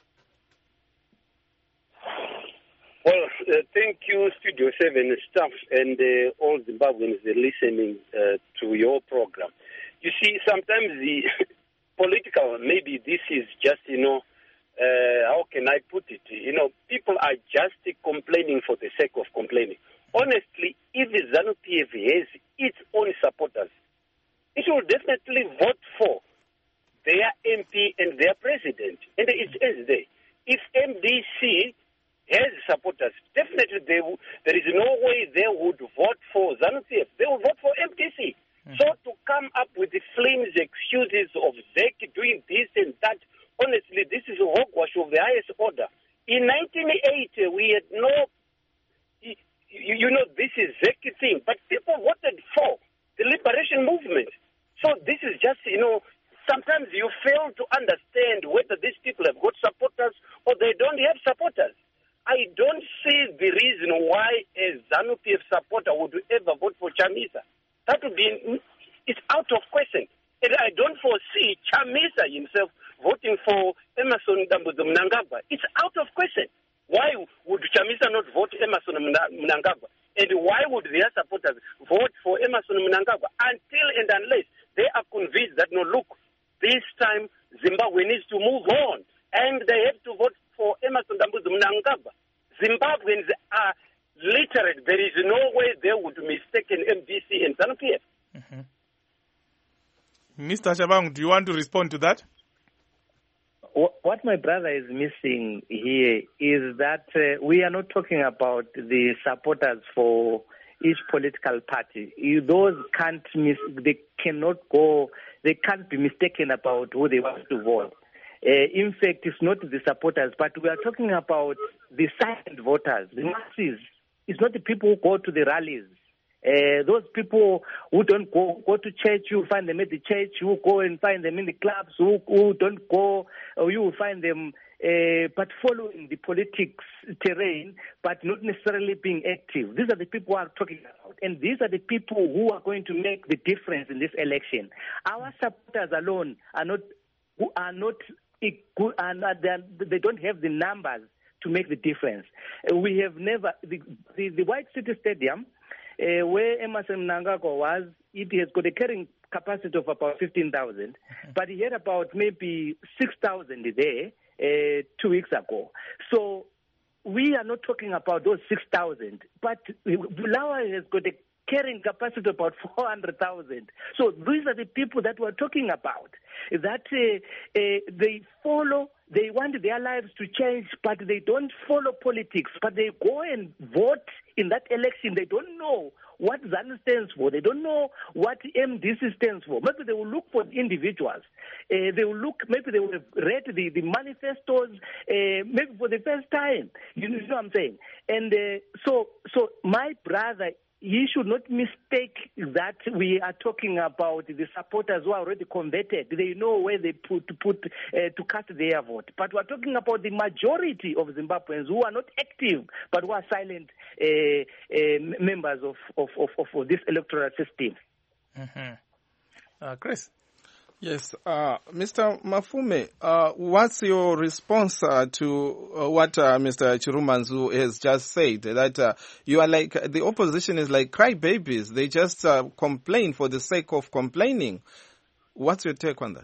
S7: Well, uh, thank you, Studio seven staff and uh, all Zimbabweans listening uh, to your program. you see, sometimes the political, maybe this is just, you know, uh, how can I put it? You know, people are just complaining for the sake of complaining. Honestly, if the ZANU-P F has its own supporters, it will definitely vote for their M P and their president. And it is there. If M D C has supporters, definitely they w- there is no way they would vote for ZANU-P F. They will vote for M D C. Mm-hmm. So to come up with the flimsy excuses of Z E C doing this and that, honestly, this is a hogwash of the highest order. In nineteen eighty, we had no, you, you know, this is Z E C thing, but people voted for the liberation movement. So this is just, you know, sometimes you fail to understand whether these people have got supporters or they don't have supporters. I don't see the reason why a ZANU-P F supporter would ever vote for Chamisa. That would be, it's out of question. And I don't foresee Chamisa himself voting for Emmerson Mnangagwa. It's out of question. Why would Chamisa not vote Emmerson Mnangagwa? And why would their supporters vote for Emmerson Mnangagwa until and unless they are convinced that, no, look, this time Zimbabwe needs to move on and they have to vote for Emmerson Mnangagwa? Zimbabweans are literate. There is no way they would mistake an M D C and ZANU-P F.
S1: Mm-hmm. Mister Shabang, do you want to respond to that?
S3: What my brother is missing here is that uh, we are not talking about the supporters for each political party. You, those can't mis- they cannot go, they can't be mistaken about who they want to vote. Uh, in fact, it's not the supporters, but we are talking about the silent voters, the masses. It's not the people who go to the rallies. Uh, those people who don't go go to church, you find them at the church. You go and find them in the clubs. Who, who don't go, or you will find them, uh, but following the politics terrain, but not necessarily being active. These are the people who are talking about, and these are the people who are going to make the difference in this election. Our supporters alone are not, who are not, are not they don't have the numbers to make the difference. Uh, we have never the the, the White City Stadium. Uh, where Emmerson Mnangagwa was, it has got a carrying capacity of about fifteen thousand, mm-hmm. but he had about maybe six thousand there uh, two weeks ago. So we are not talking about those six thousand, but Bulawayo has got a carrying capacity of about four hundred thousand. So these are the people that we're talking about, that uh, uh, they follow, they want their lives to change, but they don't follow politics, but they go and vote in that election. They don't know what ZANU stands for. They don't know what M D C stands for. Maybe they will look for individuals. Uh, they will look, maybe they will have read the, the manifestos, uh, maybe for the first time. You know, you know what I'm saying? And uh, so, so my brother, he should not mistake that we are talking about the supporters who are already converted. They know where they put to put uh, to cast their vote. But we're talking about the majority of Zimbabweans who are not active, but who are silent uh, uh, members of, of, of, of this electoral system.
S1: Mm-hmm. Uh, Chris?
S2: Yes, uh, Mister Mafume, uh, what's your response uh, to uh, what uh, Mister Chirumanzu has just said? That uh, you are like, the opposition is like crybabies. They just uh, complain for the sake of complaining. What's your take on that?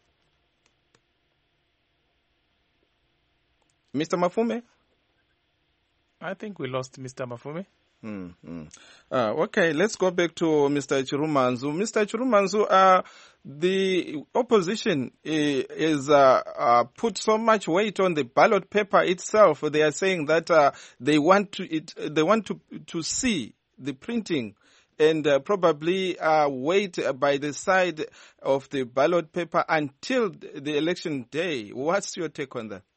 S2: Mister Mafume?
S1: I think we lost Mister Mafume.
S2: Mm-hmm. Uh, okay, let's go back to Mister Chirumanzu. Mister Chirumanzu, uh, the opposition is uh, uh, put so much weight on the ballot paper itself. They are saying that uh, they want to it, they want to to see the printing and uh, probably uh, wait by the side of the ballot paper until the election day. What's your take on that?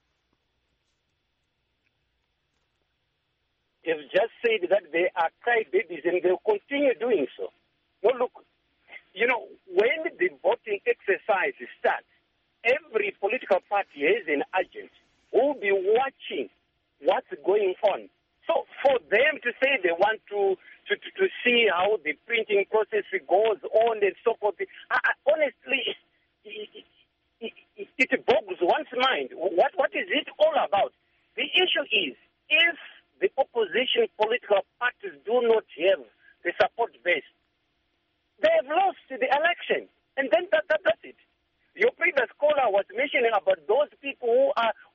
S7: They've just said that they are crybabies and they'll continue doing so. No, look, you know, when the voting exercise starts, every political party has an agent who will be watching what's going on. So for them to say they want to to, to, to see how the printing process goes on and so forth, I, I, honestly, it, it, it, it boggles one's mind. What What is it all about? The issue is, if the opposition political parties do not have the support base, they have lost the election. And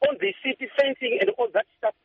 S7: on the city fencing and all that stuff.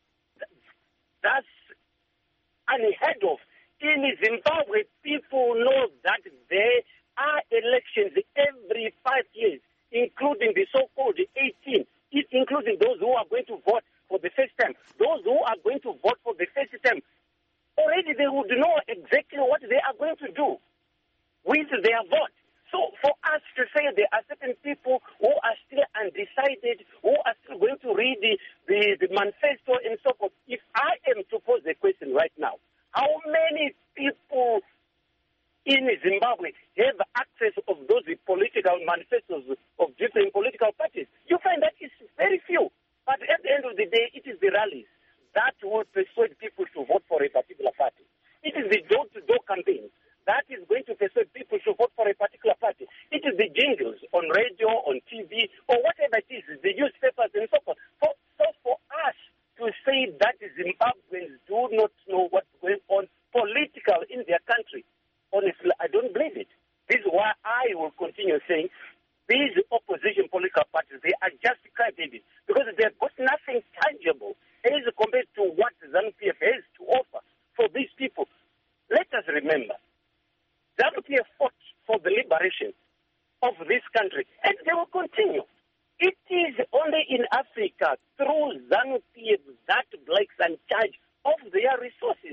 S7: That's unheard of. In Zimbabwe, people know that there are elections every five years, including the so-called eighteen, including those who are going to vote for the first time. Those who are going to vote for the first time, already they would know exactly what they are going to do with their vote. So for us to say there are certain people who are still undecided, who are still going to read the, the, the manifesto and so forth, if I am to pose the question right now, how many people in Zimbabwe have access of those political manifestos of different political parties? You find that it's very few. But at the end of the day, it is the rallies that will persuade people to vote for a particular party. It is the door-to-door campaign that is going to persuade people to vote for a particular party. It is the jingles on radio, on T V, or whatever it is, the newspapers and so forth. So, so for us to say that Zimbabweans do not know what's going on political in their country, honestly, I don't believe it. This is why I will continue saying these opposition political parties, they are just crybabies because they've got nothing tangible as compared to what ZANU-P F has to offer for these people. Let us remember, ZANU-P F fought for the liberation of this country, and they will continue. It is only in Africa, through ZANU-P F, that blacks are in charge of their resources.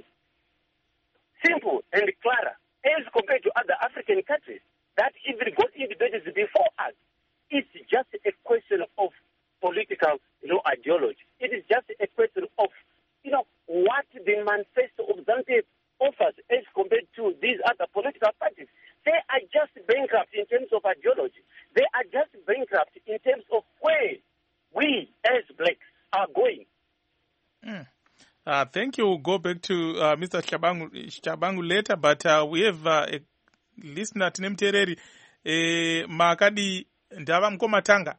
S7: Simple and clear, as compared to other African countries that even got independence before us. It's just a question of political, you know, ideology. It is just a question of, you know, what the manifesto of ZANU-P F offers as compared to these other political parties. They are just bankrupt in terms of ideology. They are just bankrupt in terms of where we as blacks are going.
S1: Mm. Uh, thank you. We'll go back to uh, Mister Shabangu, Shabangu later, but uh, we have uh, a listener, Tinemtereri. Eh, Makadi ndava mkoma tanga.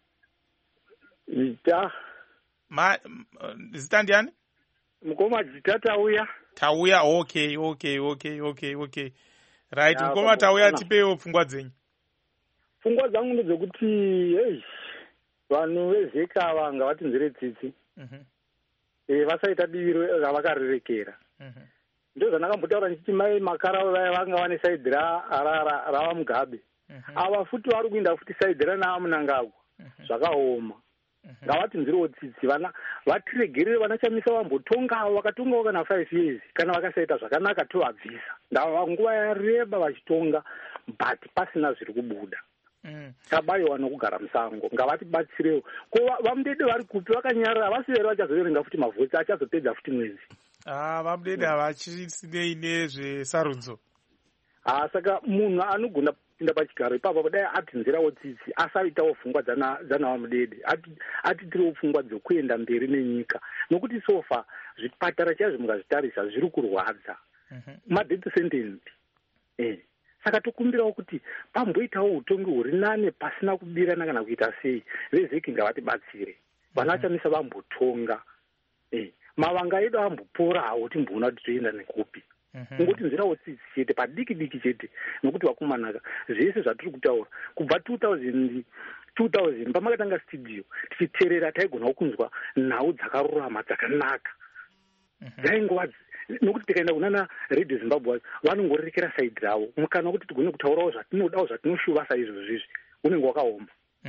S8: Ita.
S1: Ma, zita ndiani?
S8: Mkoma zita tauya.
S1: Tauya, okay, okay, okay, okay, okay. Right, ya, mkoma tauya tipeo pfungwa dzenyu.
S8: Pfungwa dzangu ndedzekuti, hey, vanhu vezeka vanga vatinzire tsitsi. Mhm. Eh, vasaita diviro ravakarerekera. Mhm. Ndo zvandakambotaura ndichiti mai makara vaya vanga vane saidhi rava Mugabe. Ava futi vari kuinda futi saidhi ranava Mnangagwa. Zvakaoma. Ngavatinzirewo tsitsi, vana vatiregerere vana chamisa vambotongawo vakatongawo kana five years kana vakasaita zvakanaka tovabvisa. Ndava nguva yareba vachitonga but pasina zviri kubuda. Mm. Tabayiwa nokugara musango ngavatibatsirewo ko vamudede vari kupi vakanyarara havasi vere vachazoverenga futi mavhotsi achazopedza futi mwedzi.
S1: Ah, vamudede havachisinei nezvesarudzo.
S8: Ah, saka munhu anogona kupinda pachigaro ipapo dai atinzirawo tsitsi asaitawo pfungwa dzanavamudede atitirewo pfungwa dzokuenda mberi nenyika nokuti sofa zvipatara chaizvo mukazvitarisa zviri kurwadza madeath sentence. Eh. Saka tokumbirawo kuti pamboitawo utongi huri nane pasina kubirana kana kuita sei vezeki ngavatibatsire vana vachamisa vambotonga eh mavanga edu amboporawo timboona kuti toenda nekupi ngoti nzirawo tsitsi chete padiki diki chete nokuti vakumanaka zvese zvatiri kutaura kubva two thousand two thousand pamakatanga studio tichiterera taigona kunzwa nhau dzakarurama dzakanaka dzaingova nokuti tikaenda kunana Radio Zimbabwe vanongorerekera saidhi ravo mukana kuti tigone kutaurawo zvatinodawo zvatinoshuva saizvozvizvi unenge wakaoma.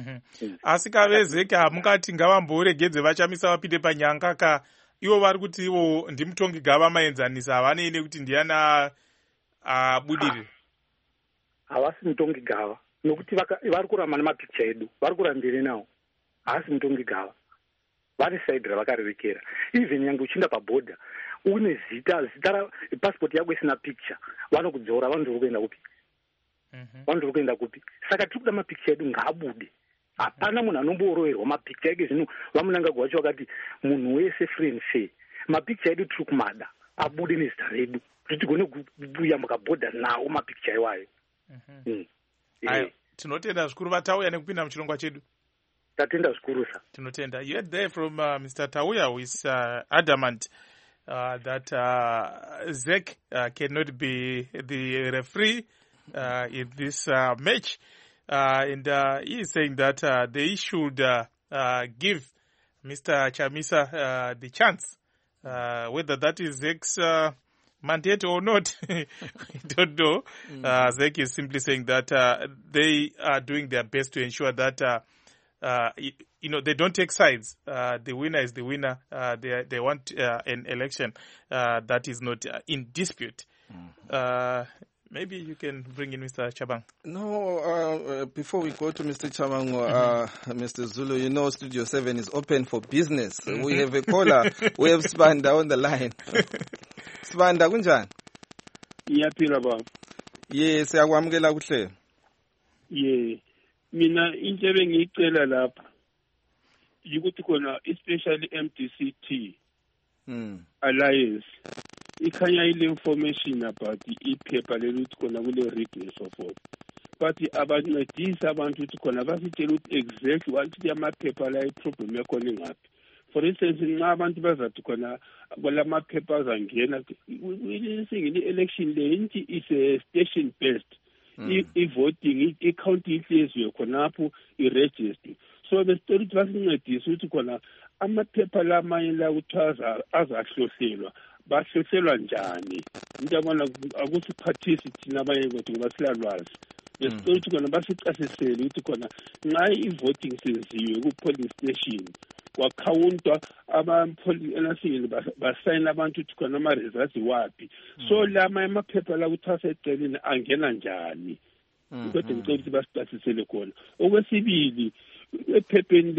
S1: Asi kavezeki hamungati ngavamboregedze vachamisa vapinde panyanga ka ivo vari kuti ivo ndimutongi gava maenzanisa havanei nekuti ndiana abudire.
S8: Havasi mutongi gava nokuti vari kuramba nemapikicha edu vari kurambire nawo havasi mutongi gava vane saidhi ravakarerekera even yange uchiinda pabhodha une zita zita passport yako isina picture vanokudzora vanhu kuenda kupi vanhu kuenda kupi saka tiri kuda mapicture edu ngaabude hapana munhu anombooroverwa mapicture ake zvino vamunangagwa vacho vakati munhu wese free and fair mapicture edu tiri kumada abude nezita redu kuti tigone kuyambuka bhodha nawo mapicture iwayo.
S1: Tinotenda zvikuru vatauya nekupinda muchirongwa chedu.
S8: Tatenda zvikuru sa.
S1: Tinotenda. You heard there from uh, Mister Tauya who is uh, adamant Uh, that uh, Z E C uh, cannot be the referee uh, in this uh, match. Uh, and uh, he is saying that uh, they should uh, uh, give Mister Chamisa uh, the chance, uh, whether that is Zek's uh, mandate or not, we don't know. Mm. Uh, Zek is simply saying that uh, they are doing their best to ensure that, uh, uh, you, you know, they don't take sides. Uh, the winner is the winner. Uh, they they want uh, an election uh, that is not uh, in dispute. Mm. Uh, maybe you can bring in Mister Chabang.
S2: No, uh, before we go to Mister Chabang, uh, mm-hmm. Mister Zulu, you know Studio seven is open for business. Mm-hmm. We have a caller. We have Sibanda on the line. Sibanda, kunjani?
S9: Iyaphila baba.
S2: Yes, siyakwamukela kuhle.
S9: Yeah. Mina into engiyicela lapha ukuthi khona especially M D C T mm. Alliance ikhanya ile information about iphepha leli ukuthi khona kule reading so forth, but abancedisa abantu ukuthi khona basitshela ukuthi exactly ukuthi amaphepha la iproblem yakhona ingaphi. For instance, nxa abantu bazathi khona kwalamaphepha azangena singini election le inti is a station based. Mm. I-voting i-counting ihlezwe khonapho i-register. So the story basincedisa ukuthi khona amaphepha lamanye la kuthiwa azahlohlelwa bahlohlelwa njani. Into yabona akusiphathisi thina abanye bethu ngoba silalwazi. The story ukuthi khona basicasisele ukuthi khona nxa i-voting senziwe ku-polling station wakhawuntwa abampolisi basayina abantu ukuthi khona ama-results wapi. So lama amaphepha la kuthiwa seceleni angena njani. Kodwa ngicela ukuthi basicasisele khona. Okwesibili, ephepheni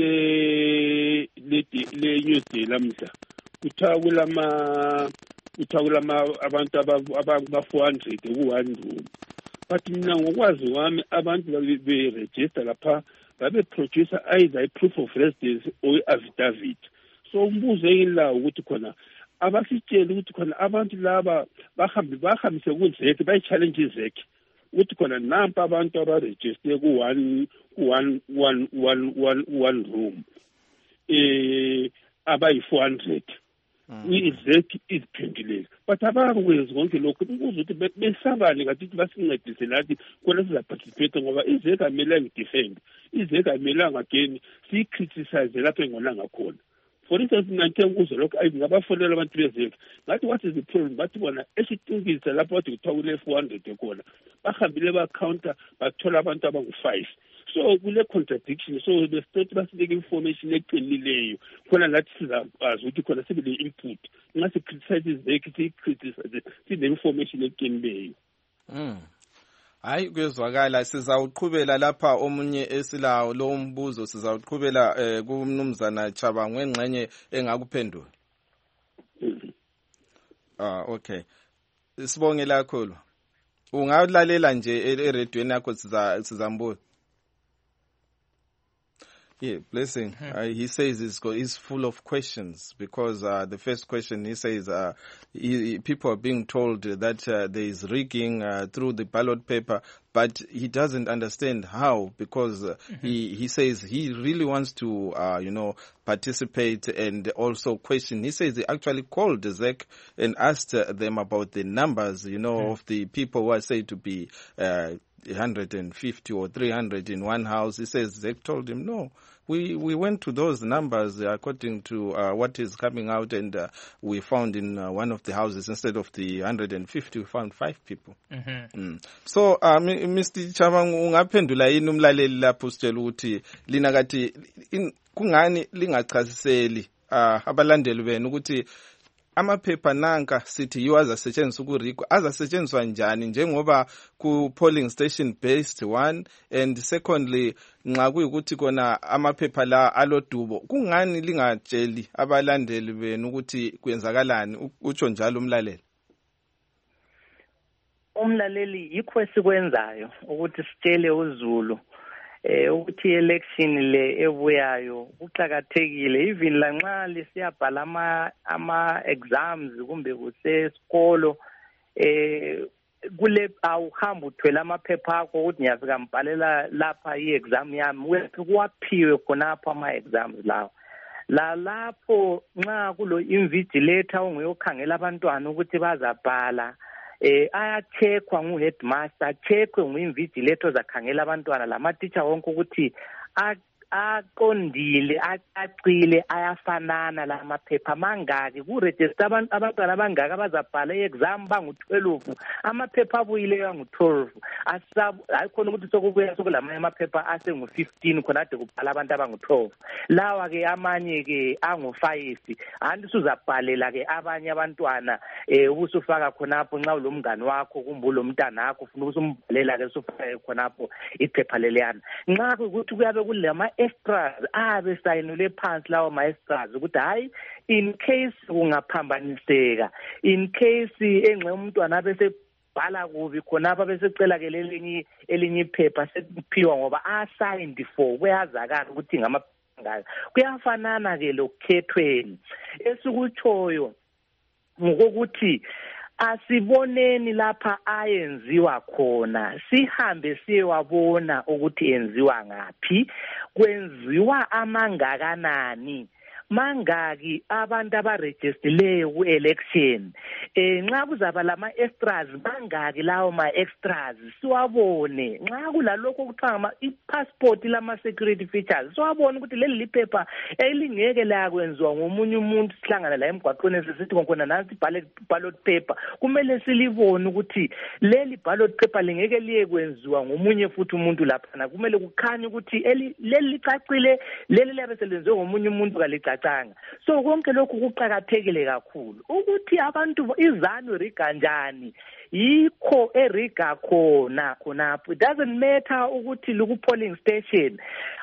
S9: le-news day lamhla kuthiwa kulama kuthiwa kulama abantu aba-four hundred ku-one room. But mina ngokwazi wami abantu be-register lapha babe-producer either i-proof of residence or i-affidavit. So umbuzo engilawo ukuthi khona abasitshele ukuthi khona abantu laba bahambe bahambise ku-Zek bayi-challenge i-Zek ukuthi khona nampa abantu abaregister ku-one one one one one one room eh abayi-four hundred. I-Zek iziphendulile, but abakwenzi konke lokhu ukuze ukuthi besabane ngathi basincedise lathi khona sizaparticipate ngoba i-Zek amelanga i-defend, i-Zek amelanga again siyi-criticize lapho engonanga khona. For instance, ngithe ukuze lokho ayingabafonela abantu be-Zek ngathi what is the problem, bathi bona esitinkisa lapho bathi kuthiwa kule four hundred khona bahambile ba-counter bathola abantu abangu-five. So kule contradiction, so the state basinike information eqinileyo khona lathi sizakwazi ukuthi khona sibe le input nxa si-criticize iZek si-criticize sine-information eqinileyo.
S2: Mm. Hayi kuyezwakala, sizawuqhubela lapha omunye esilawo lo mbuzo sizawuqhubela eh, kumnumzana Chabang wengxenye engakuphendula. Mm. Ah okay. Sibonge kakhulu. Ungalalela nje eredweni yakho siza sizambuza. Yeah, blessing. Mm-hmm. Uh, he says he's, got, he's full of questions because uh, the first question he says uh, he, people are being told that uh, there is rigging uh, through the ballot paper, but he doesn't understand how because uh, mm-hmm. he, he says he really wants to, uh, you know, participate and also question. He says he actually called Zek and asked uh, them about the numbers, you know, mm-hmm. of the people who are said to be uh, one hundred fifty or three hundred in one house. He says Zek told him, no, we, we went to those numbers according to uh, what is coming out, and uh, we found in uh, one of the houses, instead of the one hundred fifty, we found five people. Mm-hmm. Mm. So, uh, Mister Chabang, ungaphendula yini umlaleli lapho sitshela ukuthi lina kathi kungani lingachasiseli uh, abalandeli benu ukuthi amaphepha nanka sithi yiwo azasetshenziswa ku-RIGO azasetshenziswa njani njengoba ku-polling station based one, and secondly nxa kuyikuthi kona amaphepha la alodubo kungani lingatsheli abalandeli benu ukuthi kwenzakalani? Utsho njalo umlaleli.
S3: Umlaleli yikho esikwenzayo ukuthi sitshele uZulu eh ukuthi election le ebuyayo kuqhakathekile even lanxa lisiyabhala ama ama exams kumbe kusesikolo eh kule awuhamba uthwela amaphepha akho ukuthi ngiyafika ngibhalela lapha i-exam yami wethu kwaphiwe khonapha ama-exams lawo la lapho nxa kulo invigilator onguyokhangela abantwana ukuthi bazabhala eh ayacheckwa ngu-headmaster, acheckwe ngu-invigilator ozakhangela abantwana lama-teacher wonke ukuthi aqondile acacile ayafanana la maphepha mangaki kuregister abantu abantwana abangaka abazabhala i-exam bangu-twelve amaphepha abuyileyo angu-twelve ayikhona ukuthi sokubuya sokulamanye amaphepha asengu-fifteen khona ade kubhala abantu abangu-twelve lawa-ke amanye-ke angu-five anti suzabhalela-ke abanye abantwana um ubusufaka khonapho nxa ulo mngane wakho kumbe ulo mntanakho ufuna ukusumbhalela-ke sufake khonapho iphepha leliyana nxa kuyukuthi kuyabe kulama-extras abe sayinule phansi lawo ma-extras ukuthi hhayi in case kungaphambaniseka in case engxe umntwana abese bhala kubi khonapha besecela-ke lelinye elinye iphepha sekuphiwa ngoba a-signed for kuyazakala ukuthi ngamaphepha kuyafanana-ke lokukhethweni esikutshoyo ngokuthi asiboneni lapha ayenziwa khona sihambe siyewabona ukuthi enziwa ngaphi kwenziwa amangakanani mangaki abantu abarejistileyo ku-election eh nxa kuzaba lama-extras mangaki lawo ma-extras siwabone nxa kulalokho kuthiwa ngama i-passport lama-security features siwabone ukuthi leli liphepha elingeke lakwenziwa ngomunye umuntu sihlangana la emgwaqweni sisithi khona nansi ballot paper kumele silibone ukuthi leli ballot paper lingeke liye kwenziwa ngomunye futhi umuntu laphana kumele kukhanye ukuthi leli licacile leli liyabe selenziwe ngomunye umuntu kalicacile so konke lokhu kuqhakathekile kakhulu ukuthi abantu izanu riganjani yikho eriga khona khonapho it doesn't matter ukuthi luku polling station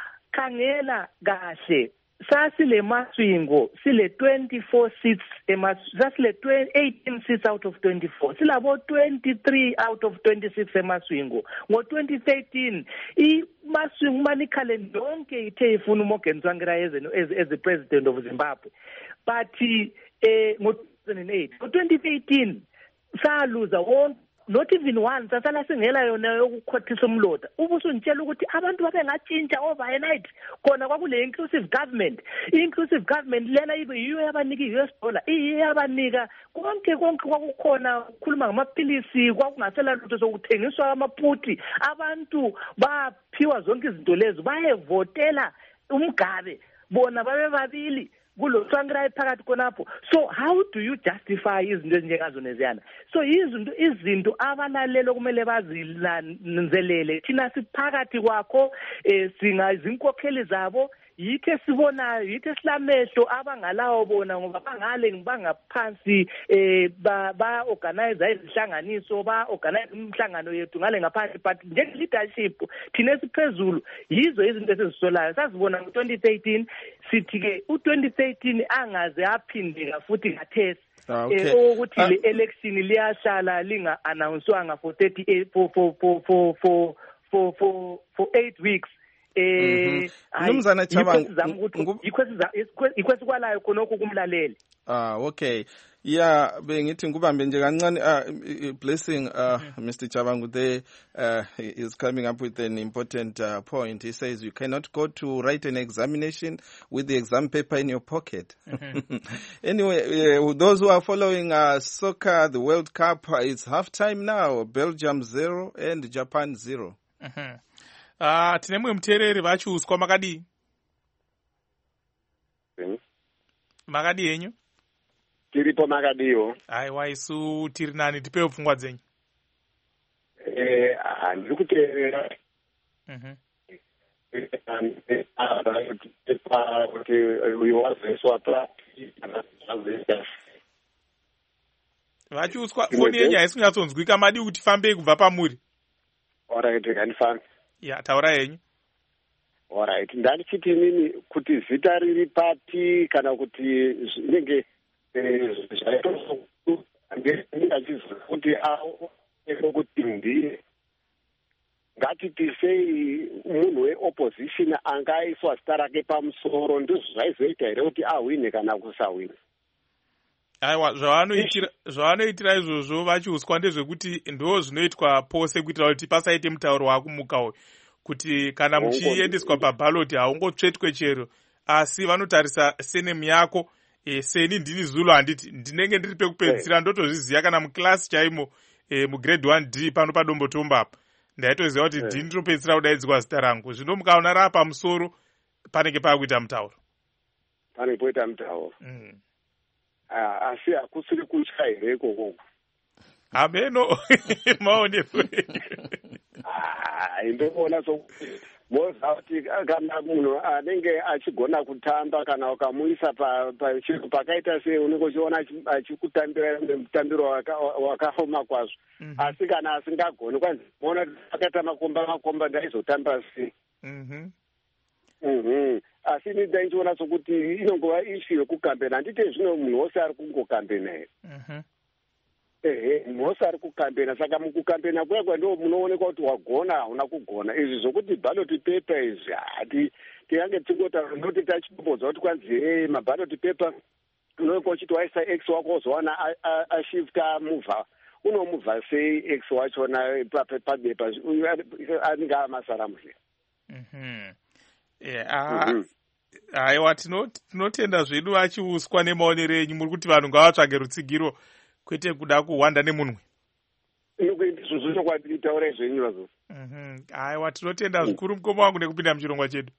S3: khangela kahle sasile maswingo sile twenty-four seats sasile eighteen seats out of twenty-four silabo twenty-three out of twenty-six emaswingo ngo twenty thirteen i maswingo manikhale lonke ithe ifuna uMorgan Tsvangirai as the president of Zimbabwe but eh ngo two thousand eight ngo twenty eighteen saluza wonke not even one sasala singela yona yokukhothisa umlota ubusuntshela ukuthi abantu babengatshintsha overnight khona kwakule inclusive government inclusive government lena ibe yiyo yabanika i-U S dollar iyiyo yabanika konke konke kwakukhona ukukhuluma ngamaphilisi kwakungasela lutho sokuthengiswa amaputi abantu baphiwa zonke izinto lezo bayevotela umgabe bona babe babili kulo Tsvangirai phakathi konapho so how do you justify izinto ezinjengazo neziyana so izinto izinto abalalelo kumele bazilanzelele thina siphakathi kwakho eh singazinkokheli zabo yithe sibonayo yithe silamehlo abangalawo bona ngoba bangale ngibangaphansi eh ba ba organize izihlanganiso ba organize imhlangano yethu ngale ngaphansi but njenge leadership thina esiphezulu yizo izinto esizisolayo sazibona ngo twenty thirteen sithi ke u twenty thirteen angaze aphindeka futhi ngathesi eh ukuthi le election liyashala linga announcewa for thirty for for for for for for for eight weeks eh
S2: Mnumzana Chabangu
S3: ikwesi kwalayo khonokho kumlaleli
S2: ah okay yeah bengithi ngubambe nje kancane uh, blessing uh, Mister Chabangu there uh, is coming up with an important uh, point. He says you cannot go to write an examination with the exam paper in your pocket. Mm-hmm. Anyway, uh, those who are following uh, soccer, the World Cup, uh, it's halftime now. Belgium zero and Japan zero.
S1: Mm-hmm. Ah, tine mwe mtereri vachiuswa makadi.
S7: Mm.
S1: Makadi yenyu?
S7: Tiripo makadiyo.
S1: Aiwa isu tiri nani tipewo pfungwa dzenyu.
S7: Eh, handiri kuteerera.
S1: Mhm.
S7: Kuti uyu wazeswa pa
S1: vachiuswa foni yenyu haisingatsonzwika madi kuti fambei kubva pamuri.
S7: Alright, ngandifambe.
S1: Ya, taura yenyu.
S7: Alright, ndanichiti nini kuti zita riri pati kana kuti zvinenge zvaito ndachizwa kuti awo kuti ndiye ngatiti sei munhu weopposition angaiswa zita rake pamusoro ndizvo zvaizoita here kuti ahwine kana kusahwina.
S1: Aiwa, zvavanoitira zvavanoitira izvozvo vachiuswa ndezvekuti ndo zvinoitwa pose kuitira kuti pasaite mutauro wakumuka uyu kuti kana muchiendeswa paballot haungotsvetwe chero asi vanotarisa senemu yako e, seni ndini Zulu handiti ndinenge ndiri pekupedzisira ndotozviziva kana muklasi chaimo e, mugrade one D pano padombotomba apa ndaitoziva kuti ndini ndinopedzisira kudaidzwa zita rangu zvino mukaona rapa musoro panenge pakuita mutauro
S10: panenge poita mutauro
S1: mm.
S10: uh, asi hakusiri kutya here ikoko
S1: hameno maoneko
S10: ndokuona sokuti moziva kuti kana munhu anenge achigona kutamba kana ukamuisa pachinhu pakaita sei unenge uchiona achikutambira mutambiro wakaoma kwazvo asi kana asingagoni kwanzi moona akaita makomba makomba ndaizotamba sei asi ini ndaichiona sokuti inongova ishu yekukambena handite zvino munhu wose ari kungokambena here ehe munhu wose ari kukambena saka mukukambena kwekwe ndo munoonekwa kuti wagona hauna kugona izvi zvokuti ballot paper izvi hati tingange tingotaura noti tachimbobodza kuti kwanzi e maballot paper unoonekwa uchiti waisa x wako wozowana ashifta muvha unomuvha sei x wachona pabepa anenge amasara muhle
S1: aiwa tinotenda zvedu achiuswa nemaonero enyu muri kuti vanhu ngavatsvage rutsigiro kwete kuda kuhwanda nemunwe
S10: izvozvo chokwadi taurai zvenyu vazo
S1: aiwa tinotenda zvikuru mukoma wangu nekupinda muchirongwa chedu.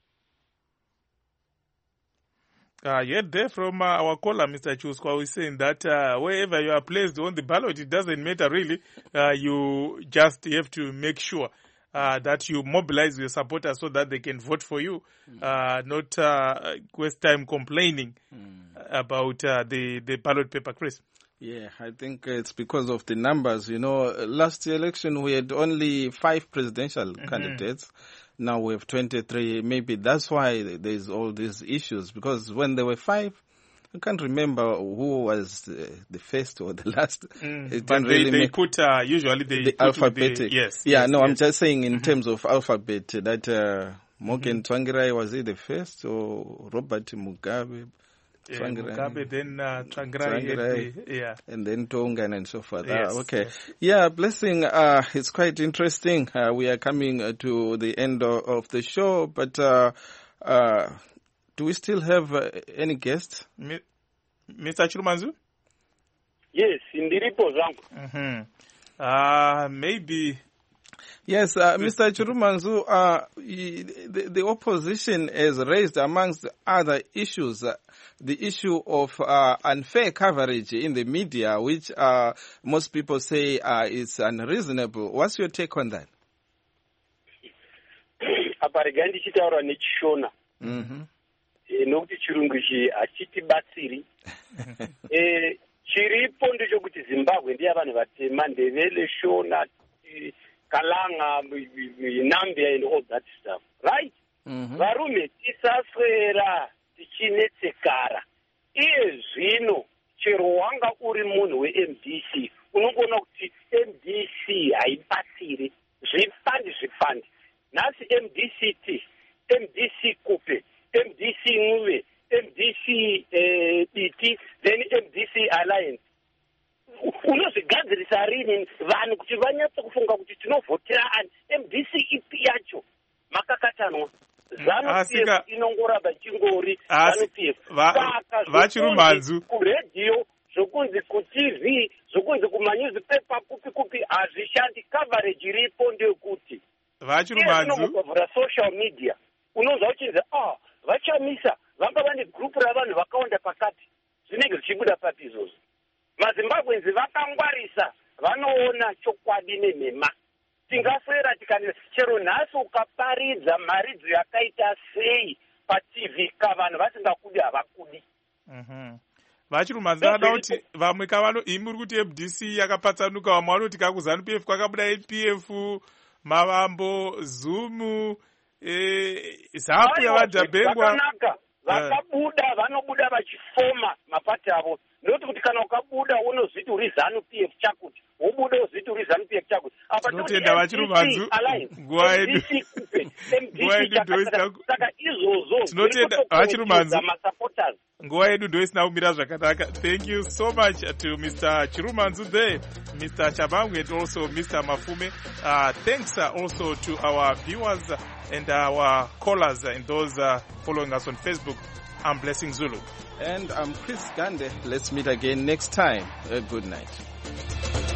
S1: Uh, you heard there from uh, our caller, Mister Chuswa, who is saying that uh, wherever you are placed on the ballot, it doesn't matter really. Uh, you just have to make sure uh, that you mobilize your supporters so that they can vote for you, mm. uh, not uh, waste time complaining mm. about uh, the, the ballot paper, Chris.
S2: Yeah, I think it's because of the numbers. You know, last election we had only five presidential mm-hmm. candidates. Now we have twenty-three. Maybe that's why there's all these issues. Because when there were five, I can't remember who was uh, the first or the last.
S1: Mm,
S2: it
S1: but they,
S2: really
S1: they
S2: make
S1: put, uh, usually they
S2: the
S1: put
S2: alphabetic.
S1: The, yes.
S2: Yeah,
S1: yes,
S2: no,
S1: yes.
S2: I'm just saying in
S1: mm-hmm.
S2: terms of alphabet that uh, Morgan mm-hmm. Tsvangirai, was he the first, or Robert Mugabe?
S1: Yeah, Mugabe, then uh, Tsvangirai, the, yeah,
S2: and then Tongan and so forth.
S1: Yes,
S2: ah, okay,
S1: yes.
S2: Yeah, Blessing. Uh, it's quite interesting. Uh, we are coming uh, to the end of, of the show, but uh, uh, do we still have uh, any guests,
S1: Mi- Mister Chirumanzu?
S7: Yes, ndiripo zangu.
S1: Mhm. Uh maybe.
S2: Yes, uh, Mister Chirumanzu, uh, the, the opposition has raised, amongst other issues, uh, the issue of uh, unfair coverage in the media, which uh, most people say uh, is unreasonable. What's your take on that?
S7: Aparega ndichitaura nechishona.
S2: Mhm.
S7: Nokuti chirungu ichi achitibatsiri. Eh chiripo ndechokuti Zimbabwe ndiye vanhu vatema ndevele shona Kalanga, Nambia, and all that stuff, right? Varume tisaswera tichinetsekara iye zvino chero wanga uri munhu we-M D C unogona kuti M D C haibatsiri zvipandi zvipandi nhasi M D C T M D C Kupe M D C Nguve M D C B T then M D C Alliance unozvigadzirisa rini vanhu kuti vanyatsa kufunga kuti tinovhotera ani M D C ipi yacho makakatanwa ZANU-P F inongoramba chingori ZANU-P F saka
S1: vachirumanzu
S7: kuredhiyo zvokunzi kuT V zvokunzi kumanewspaper kupi kupi hazvishandi coverage iripo ndeyekuti
S1: vachirumanzu
S7: kuvhura social media unonzwa uchinzi ah vachamisa vanga vane gurupu ravanhu vakawanda pakati zvinenge zvichibuda papi izvozvo mazimbabwenzi vakangwarisa vanoona chokwadi nenhema tingaswera tikanira chero nhasi ukaparidza maridzo yakaita sei paT V kavanhu vasingakudi havakudi.
S1: vachirumanzi vada kuti vamwe kavano imi muri kuti M D C yakapatsanuka vamwe vanoti kakuZANU-P F kwakabuda A P F Mavambo Zumu zapu yavadhabhengwa
S7: vakabuda vanobuda vachifoma mapati avo ndokuti kuti kana ukabuda unozviti uri ZANU-P F chakuti wobuda uzviti uri ZANU-P F chakuti
S1: tinotenda vachirumanzu nguva yedu nguva yedu ndoisina
S7: saka izvozvo
S1: tinotenda vachirumanzu nguva yedu ndoisina kumira zvakanaka. Thank you so much to Mister Chirumanzu there, Mister Chabangu, and also Mister Mafume. Uh, thanks uh, also to our viewers and our callers and those uh, following us on Facebook. I'm Blessing Zulu.
S2: And I'm Chris Gande. Let's meet again next time. Uh, good night.